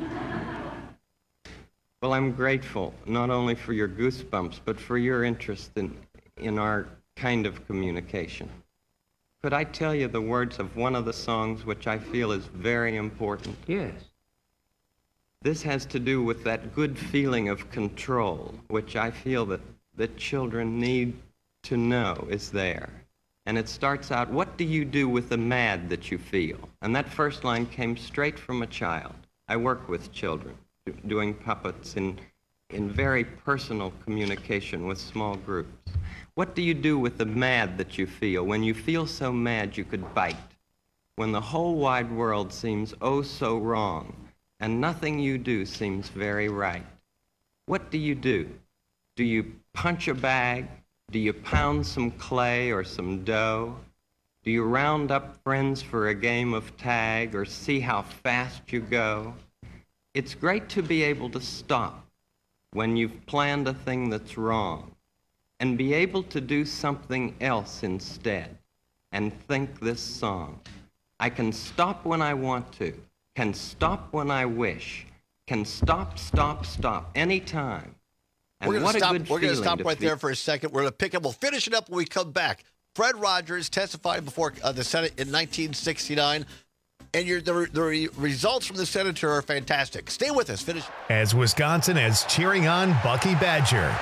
Well, I'm grateful, not only for your goosebumps, but for your interest in, in our kind of communication. Could I tell you the words of one of the songs which I feel is very important? Yes. This has to do with that good feeling of control, which I feel that that children need to know is there. And it starts out, what do you do with the mad that you feel? And that first line came straight from a child. I work with children, do, doing puppets in, in very personal communication with small groups. What do you do with the mad that you feel? When you feel so mad you could bite. When the whole wide world seems oh so wrong, and nothing you do seems very right. What do you do? Do you punch a bag? Do you pound some clay or some dough? Do you round up friends for a game of tag or see how fast you go? It's great to be able to stop when you've planned a thing that's wrong and be able to do something else instead and think this song. I can stop when I want to, can stop when I wish, can stop, stop, stop anytime. And we're going to stop, we're gonna stop to right feel. there for a second. We're going to pick up. We'll finish it up when we come back. Fred Rogers testified before uh, the Senate in nineteen sixty-nine. And your, the, the re- results from the senator are fantastic. Stay with us. Finish. As Wisconsin is cheering on Bucky Badger.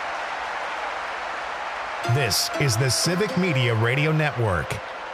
This is the Civic Media Radio Network.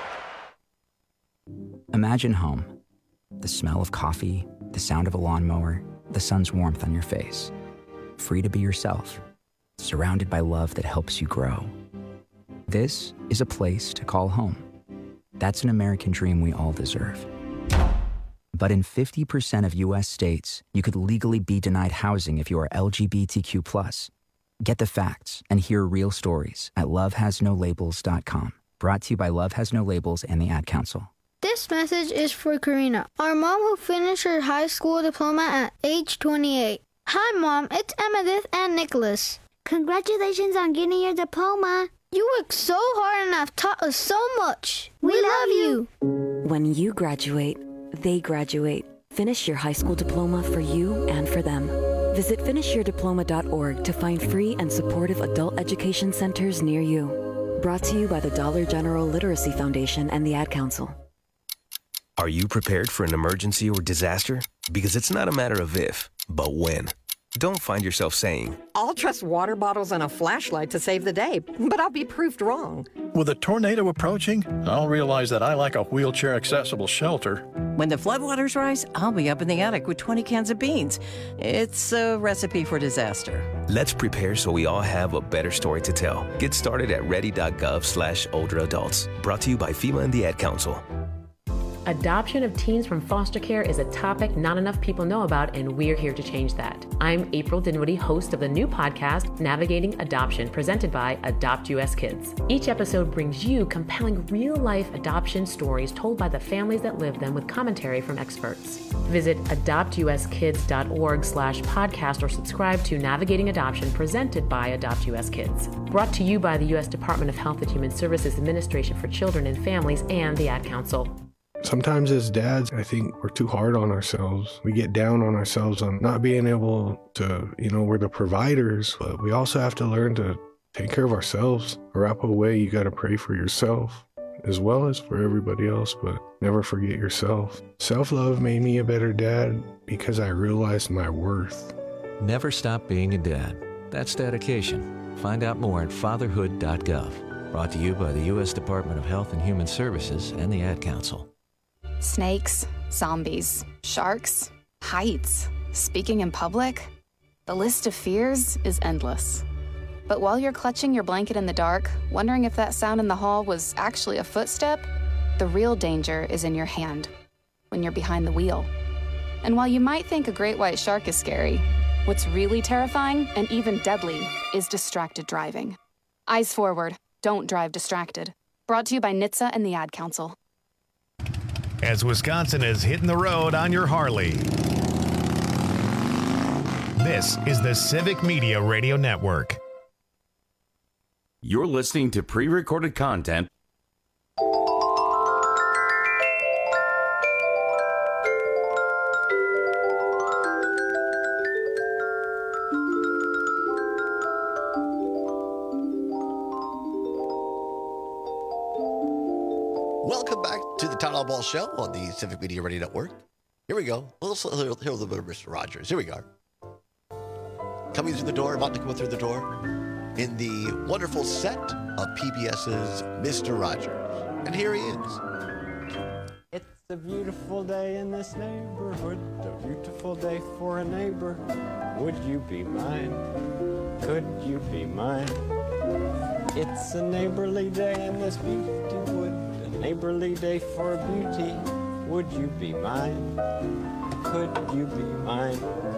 Imagine home. The smell of coffee, the sound of a lawnmower, the sun's warmth on your face. Free to be yourself, surrounded by love that helps you grow. This is a place to call home. That's an American dream we all deserve. But in fifty percent of U S states, you could legally be denied housing if you are L G B T Q plus. Get the facts and hear real stories at love has no labels dot com. Brought to you by Love Has No Labels and the Ad Council. This message is for Karina, our mom who finished her high school diploma at age twenty-eight. Hi, Mom. It's Emmettith and Nicholas. Congratulations on getting your diploma. You worked so hard and have taught us so much. We, we love you. When you graduate, they graduate. Finish your high school diploma for you and for them. Visit finish your diploma dot org to find free and supportive adult education centers near you. Brought to you by the Dollar General Literacy Foundation and the Ad Council. Are you prepared for an emergency or disaster? Because it's not a matter of if, but when. Don't find yourself saying, I'll trust water bottles and a flashlight to save the day, but I'll be proved wrong. With a tornado approaching, I'll realize that I lack a wheelchair-accessible shelter. When the floodwaters rise, I'll be up in the attic with twenty cans of beans. It's a recipe for disaster. Let's prepare so we all have a better story to tell. Get started at ready.gov slash older adults. Brought to you by FEMA and the Ad Council. Adoption of teens from foster care is a topic not enough people know about, and we're here to change that. I'm April Dinwiddie, host of the new podcast, Navigating Adoption, presented by Adopt U S Kids. Each episode brings you compelling real-life adoption stories told by the families that live them with commentary from experts. Visit adopt u s kids dot org slash podcast or subscribe to Navigating Adoption, presented by Adopt U S Kids. Brought to you by the U S Department of Health and Human Services Administration for Children and Families and the Ad Council. Sometimes as dads, I think we're too hard on ourselves. We get down on ourselves on not being able to, you know, we're the providers, but we also have to learn to take care of ourselves. Arapaho way, you got to pray for yourself as well as for everybody else, but never forget yourself. Self-love made me a better dad because I realized my worth. Never stop being a dad. That's dedication. Find out more at fatherhood dot gov. Brought to you by the U S Department of Health and Human Services and the Ad Council. Snakes, zombies, sharks, heights, speaking in public. The list of fears is endless. But while you're clutching your blanket in the dark, wondering if that sound in the hall was actually a footstep, the real danger is in your hand, when you're behind the wheel. And while you might think a great white shark is scary, what's really terrifying and even deadly is distracted driving. Eyes forward, don't drive distracted. Brought to you by N H T S A and the Ad Council. As Wisconsin is hitting the road on your Harley. This is the Civic Media Radio Network. You're listening to pre-recorded content. Welcome back to the Town Hall Ball Show on the Civic Media Radio Network. Here we go. A little, hear a little bit of Mister Rogers. Here we are. Coming through the door, about to come through the door, in the wonderful set of PBS's Mister Rogers. And here he is. It's a beautiful day in this neighborhood, a beautiful day for a neighbor. Would you be mine? Could you be mine? It's a neighborly day in this beauty wood, a neighborly day for beauty. Would you be mine? Could you be mine?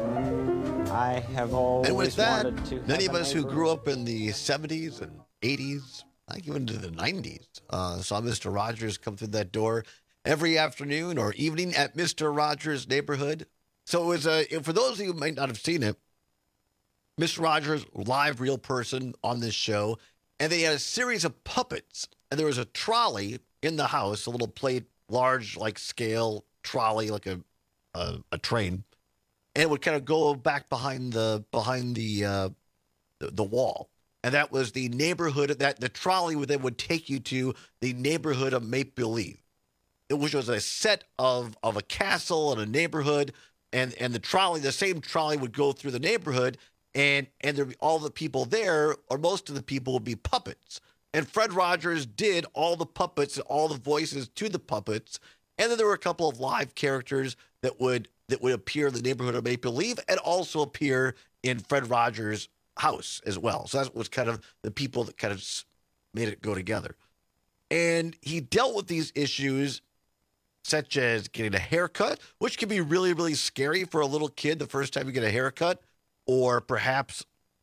I have always And with that, wanted to many have of a us who neighbor. grew up in the seventies and eighties, I think even into the nineties, uh, saw Mister Rogers come through that door every afternoon or evening at Mister Rogers' neighborhood. So it was a, for those of you who might not have seen it, Mister Rogers, live, real person on this show, and they had a series of puppets, and there was a trolley in the house, a little plate, large, like scale trolley, like a a, a train, and it would kind of go back behind the behind the uh, the, the wall, and that was the neighborhood. That the trolley would then would take you to the neighborhood of Make Believe, which was a set of of a castle and a neighborhood, and and the trolley, the same trolley would go through the neighborhood. And and there, all the people there, or most of the people, would be puppets. And Fred Rogers did all the puppets, all the voices to the puppets. And then there were a couple of live characters that would that would appear in the neighborhood of Make Believe and also appear in Fred Rogers' house as well. So that was kind of the people that kind of made it go together. And he dealt with these issues such as getting a haircut, which can be really, really scary for a little kid the first time you get a haircut. Or perhaps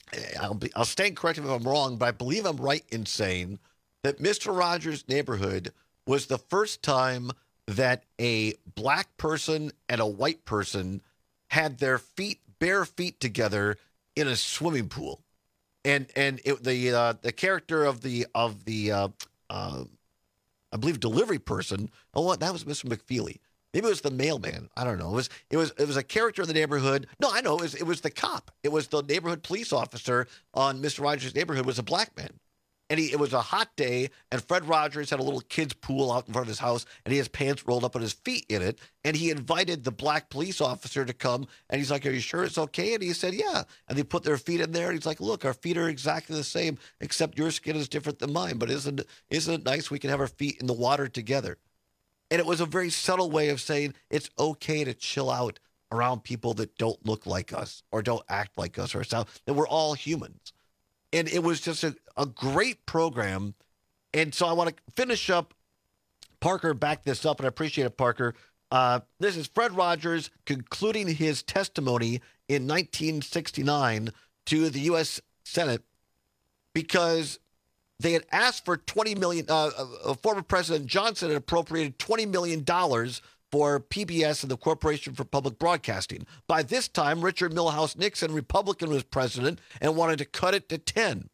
I'll, be, I'll stand corrected if I'm wrong, but I believe I'm right in saying that Mister Rogers' Neighborhood was the first time that a black person and a white person had their feet, bare feet together in a swimming pool. And and it, the uh, the character of the of the uh, uh, I believe delivery person. Oh, what that was Mister McFeely. Maybe it was the mailman. I don't know. It was it was it was a character in the neighborhood. No, I know. It was it was the cop. It was the neighborhood police officer on Mister Rogers' Neighborhood was a black man. And he, it was a hot day, and Fred Rogers had a little kid's pool out in front of his house, and he has pants rolled up and his feet in it. And he invited the black police officer to come, and he's like, "Are you sure it's okay?" And he said, "Yeah." And they put their feet in there, and he's like, "Look, our feet are exactly the same, except your skin is different than mine. But isn't isn't it nice we can have our feet in the water together?" And it was a very subtle way of saying it's okay to chill out around people that don't look like us or don't act like us or sound, that we're all humans. And it was just a, a great program. And so I want to finish up. Parker backed this up, and I appreciate it, Parker. Uh, this is Fred Rogers concluding his testimony in nineteen sixty-nine to the U S Senate because they had asked for twenty million dollars. Uh, uh, former President Johnson had appropriated twenty million dollars for P B S and the Corporation for Public Broadcasting. By this time, Richard Milhous Nixon, Republican, was president and wanted to cut it to ten.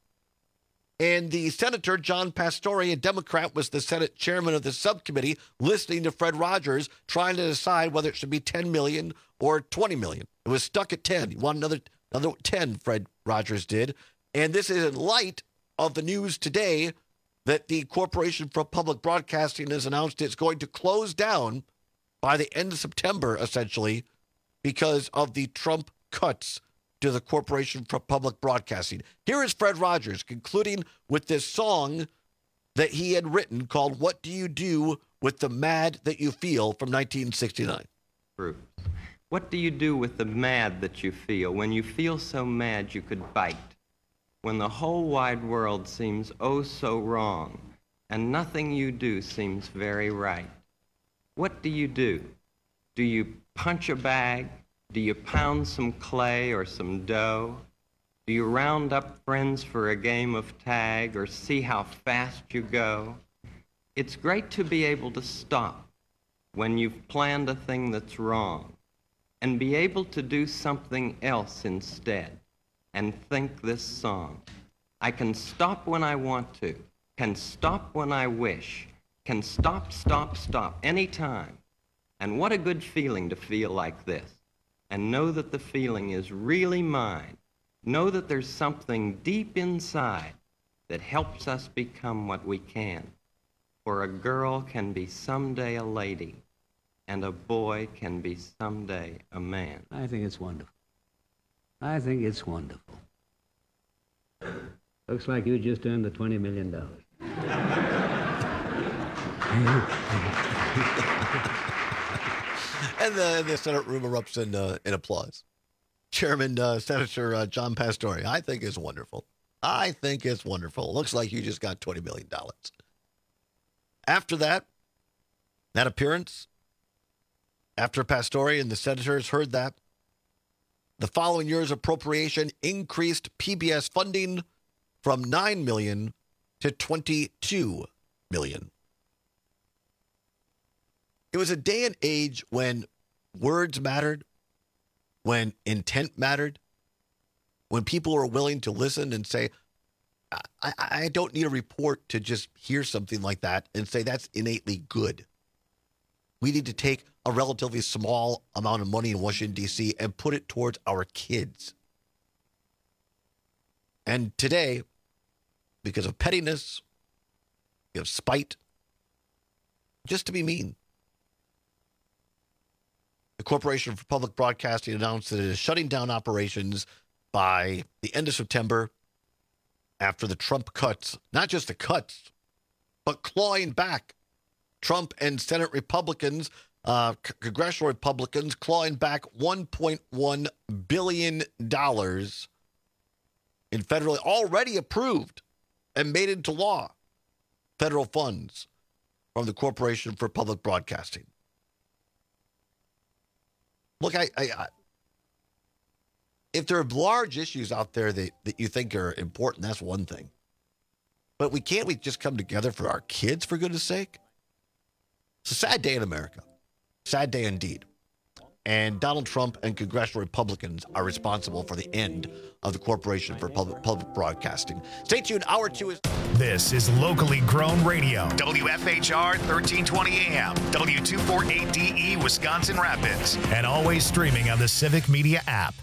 And the senator, John Pastore, a Democrat, was the Senate chairman of the subcommittee, listening to Fred Rogers, trying to decide whether it should be ten million dollars or twenty million dollars. It was stuck at ten. He wanted another, another ten, Fred Rogers did. And this is in light of the news today that the Corporation for Public Broadcasting has announced it's going to close down by the end of September, essentially, because of the Trump cuts to the Corporation for Public Broadcasting. Here is Fred Rogers concluding with this song that he had written called "What Do You Do with the Mad That You Feel" from nineteen sixty-nine. Bruce, what do you do with the mad that you feel when you feel so mad you could bite? When the whole wide world seems oh so wrong and nothing you do seems very right? What do you do? Do you punch a bag? Do you pound some clay or some dough? Do you round up friends for a game of tag or see how fast you go? It's great to be able to stop when you've planned a thing that's wrong and be able to do something else instead and think this song. I can stop when I want to, can stop when I wish, can stop, stop, stop anytime. And what a good feeling to feel like this and know that the feeling is really mine. Know that there's something deep inside that helps us become what we can. For a girl can be someday a lady and a boy can be someday a man. I think it's wonderful. I think it's wonderful. Looks like you just earned the twenty million dollars. And the, the Senate room erupts in, uh, in applause. Chairman uh, Senator uh, John Pastore, I think it's wonderful. I think it's wonderful. Looks like you just got twenty million dollars. After that, that appearance, after Pastore and the senators heard that, the following year's appropriation increased P B S funding from nine million dollars to twenty-two million dollars. It was a day and age when words mattered, when intent mattered, when people were willing to listen and say, I, I don't need a report to just hear something like that and say that's innately good. We need to take a relatively small amount of money in Washington, D C and put it towards our kids. And today, because of pettiness, because of spite, just to be mean, the Corporation for Public Broadcasting announced that it is shutting down operations by the end of September after the Trump cuts, not just the cuts, but clawing back. Trump and Senate Republicans, uh, congressional Republicans, clawing back one point one billion dollars in federally already approved and made into law federal funds from the Corporation for Public Broadcasting. Look, I, I, if there are large issues out there that, that you think are important, that's one thing. But we can't we just come together for our kids, for goodness sake? It's a sad day in America. Sad day indeed. And Donald Trump and congressional Republicans are responsible for the end of the Corporation for Public, Public Broadcasting. Stay tuned. Hour two is... This is locally grown radio. W F H R thirteen twenty A M, W two forty-eight D E, Wisconsin Rapids. And always streaming on the Civic Media app.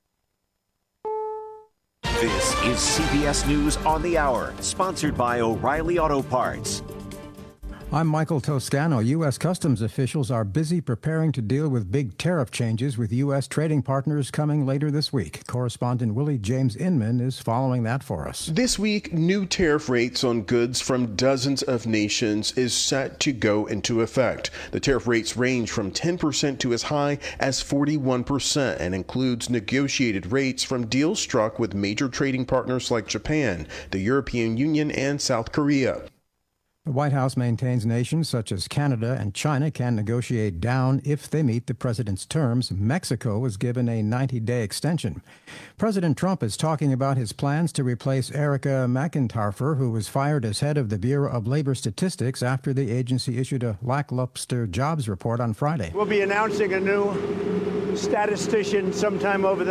This is C B S News on the Hour, sponsored by O'Reilly Auto Parts. I'm Michael Toscano. U S Customs officials are busy preparing to deal with big tariff changes with U S trading partners coming later this week. Correspondent Willie James Inman is following that for us. This week, new tariff rates on goods from dozens of nations is set to go into effect. The tariff rates range from ten percent to as high as forty-one percent and includes negotiated rates from deals struck with major trading partners like Japan, the European Union, and South Korea. The White House maintains nations such as Canada and China can negotiate down if they meet the president's terms. Mexico was given a ninety-day extension. President Trump is talking about his plans to replace Erica McIntyre, who was fired as head of the Bureau of Labor Statistics after the agency issued a lackluster jobs report on Friday. We'll be announcing a new statistician sometime over the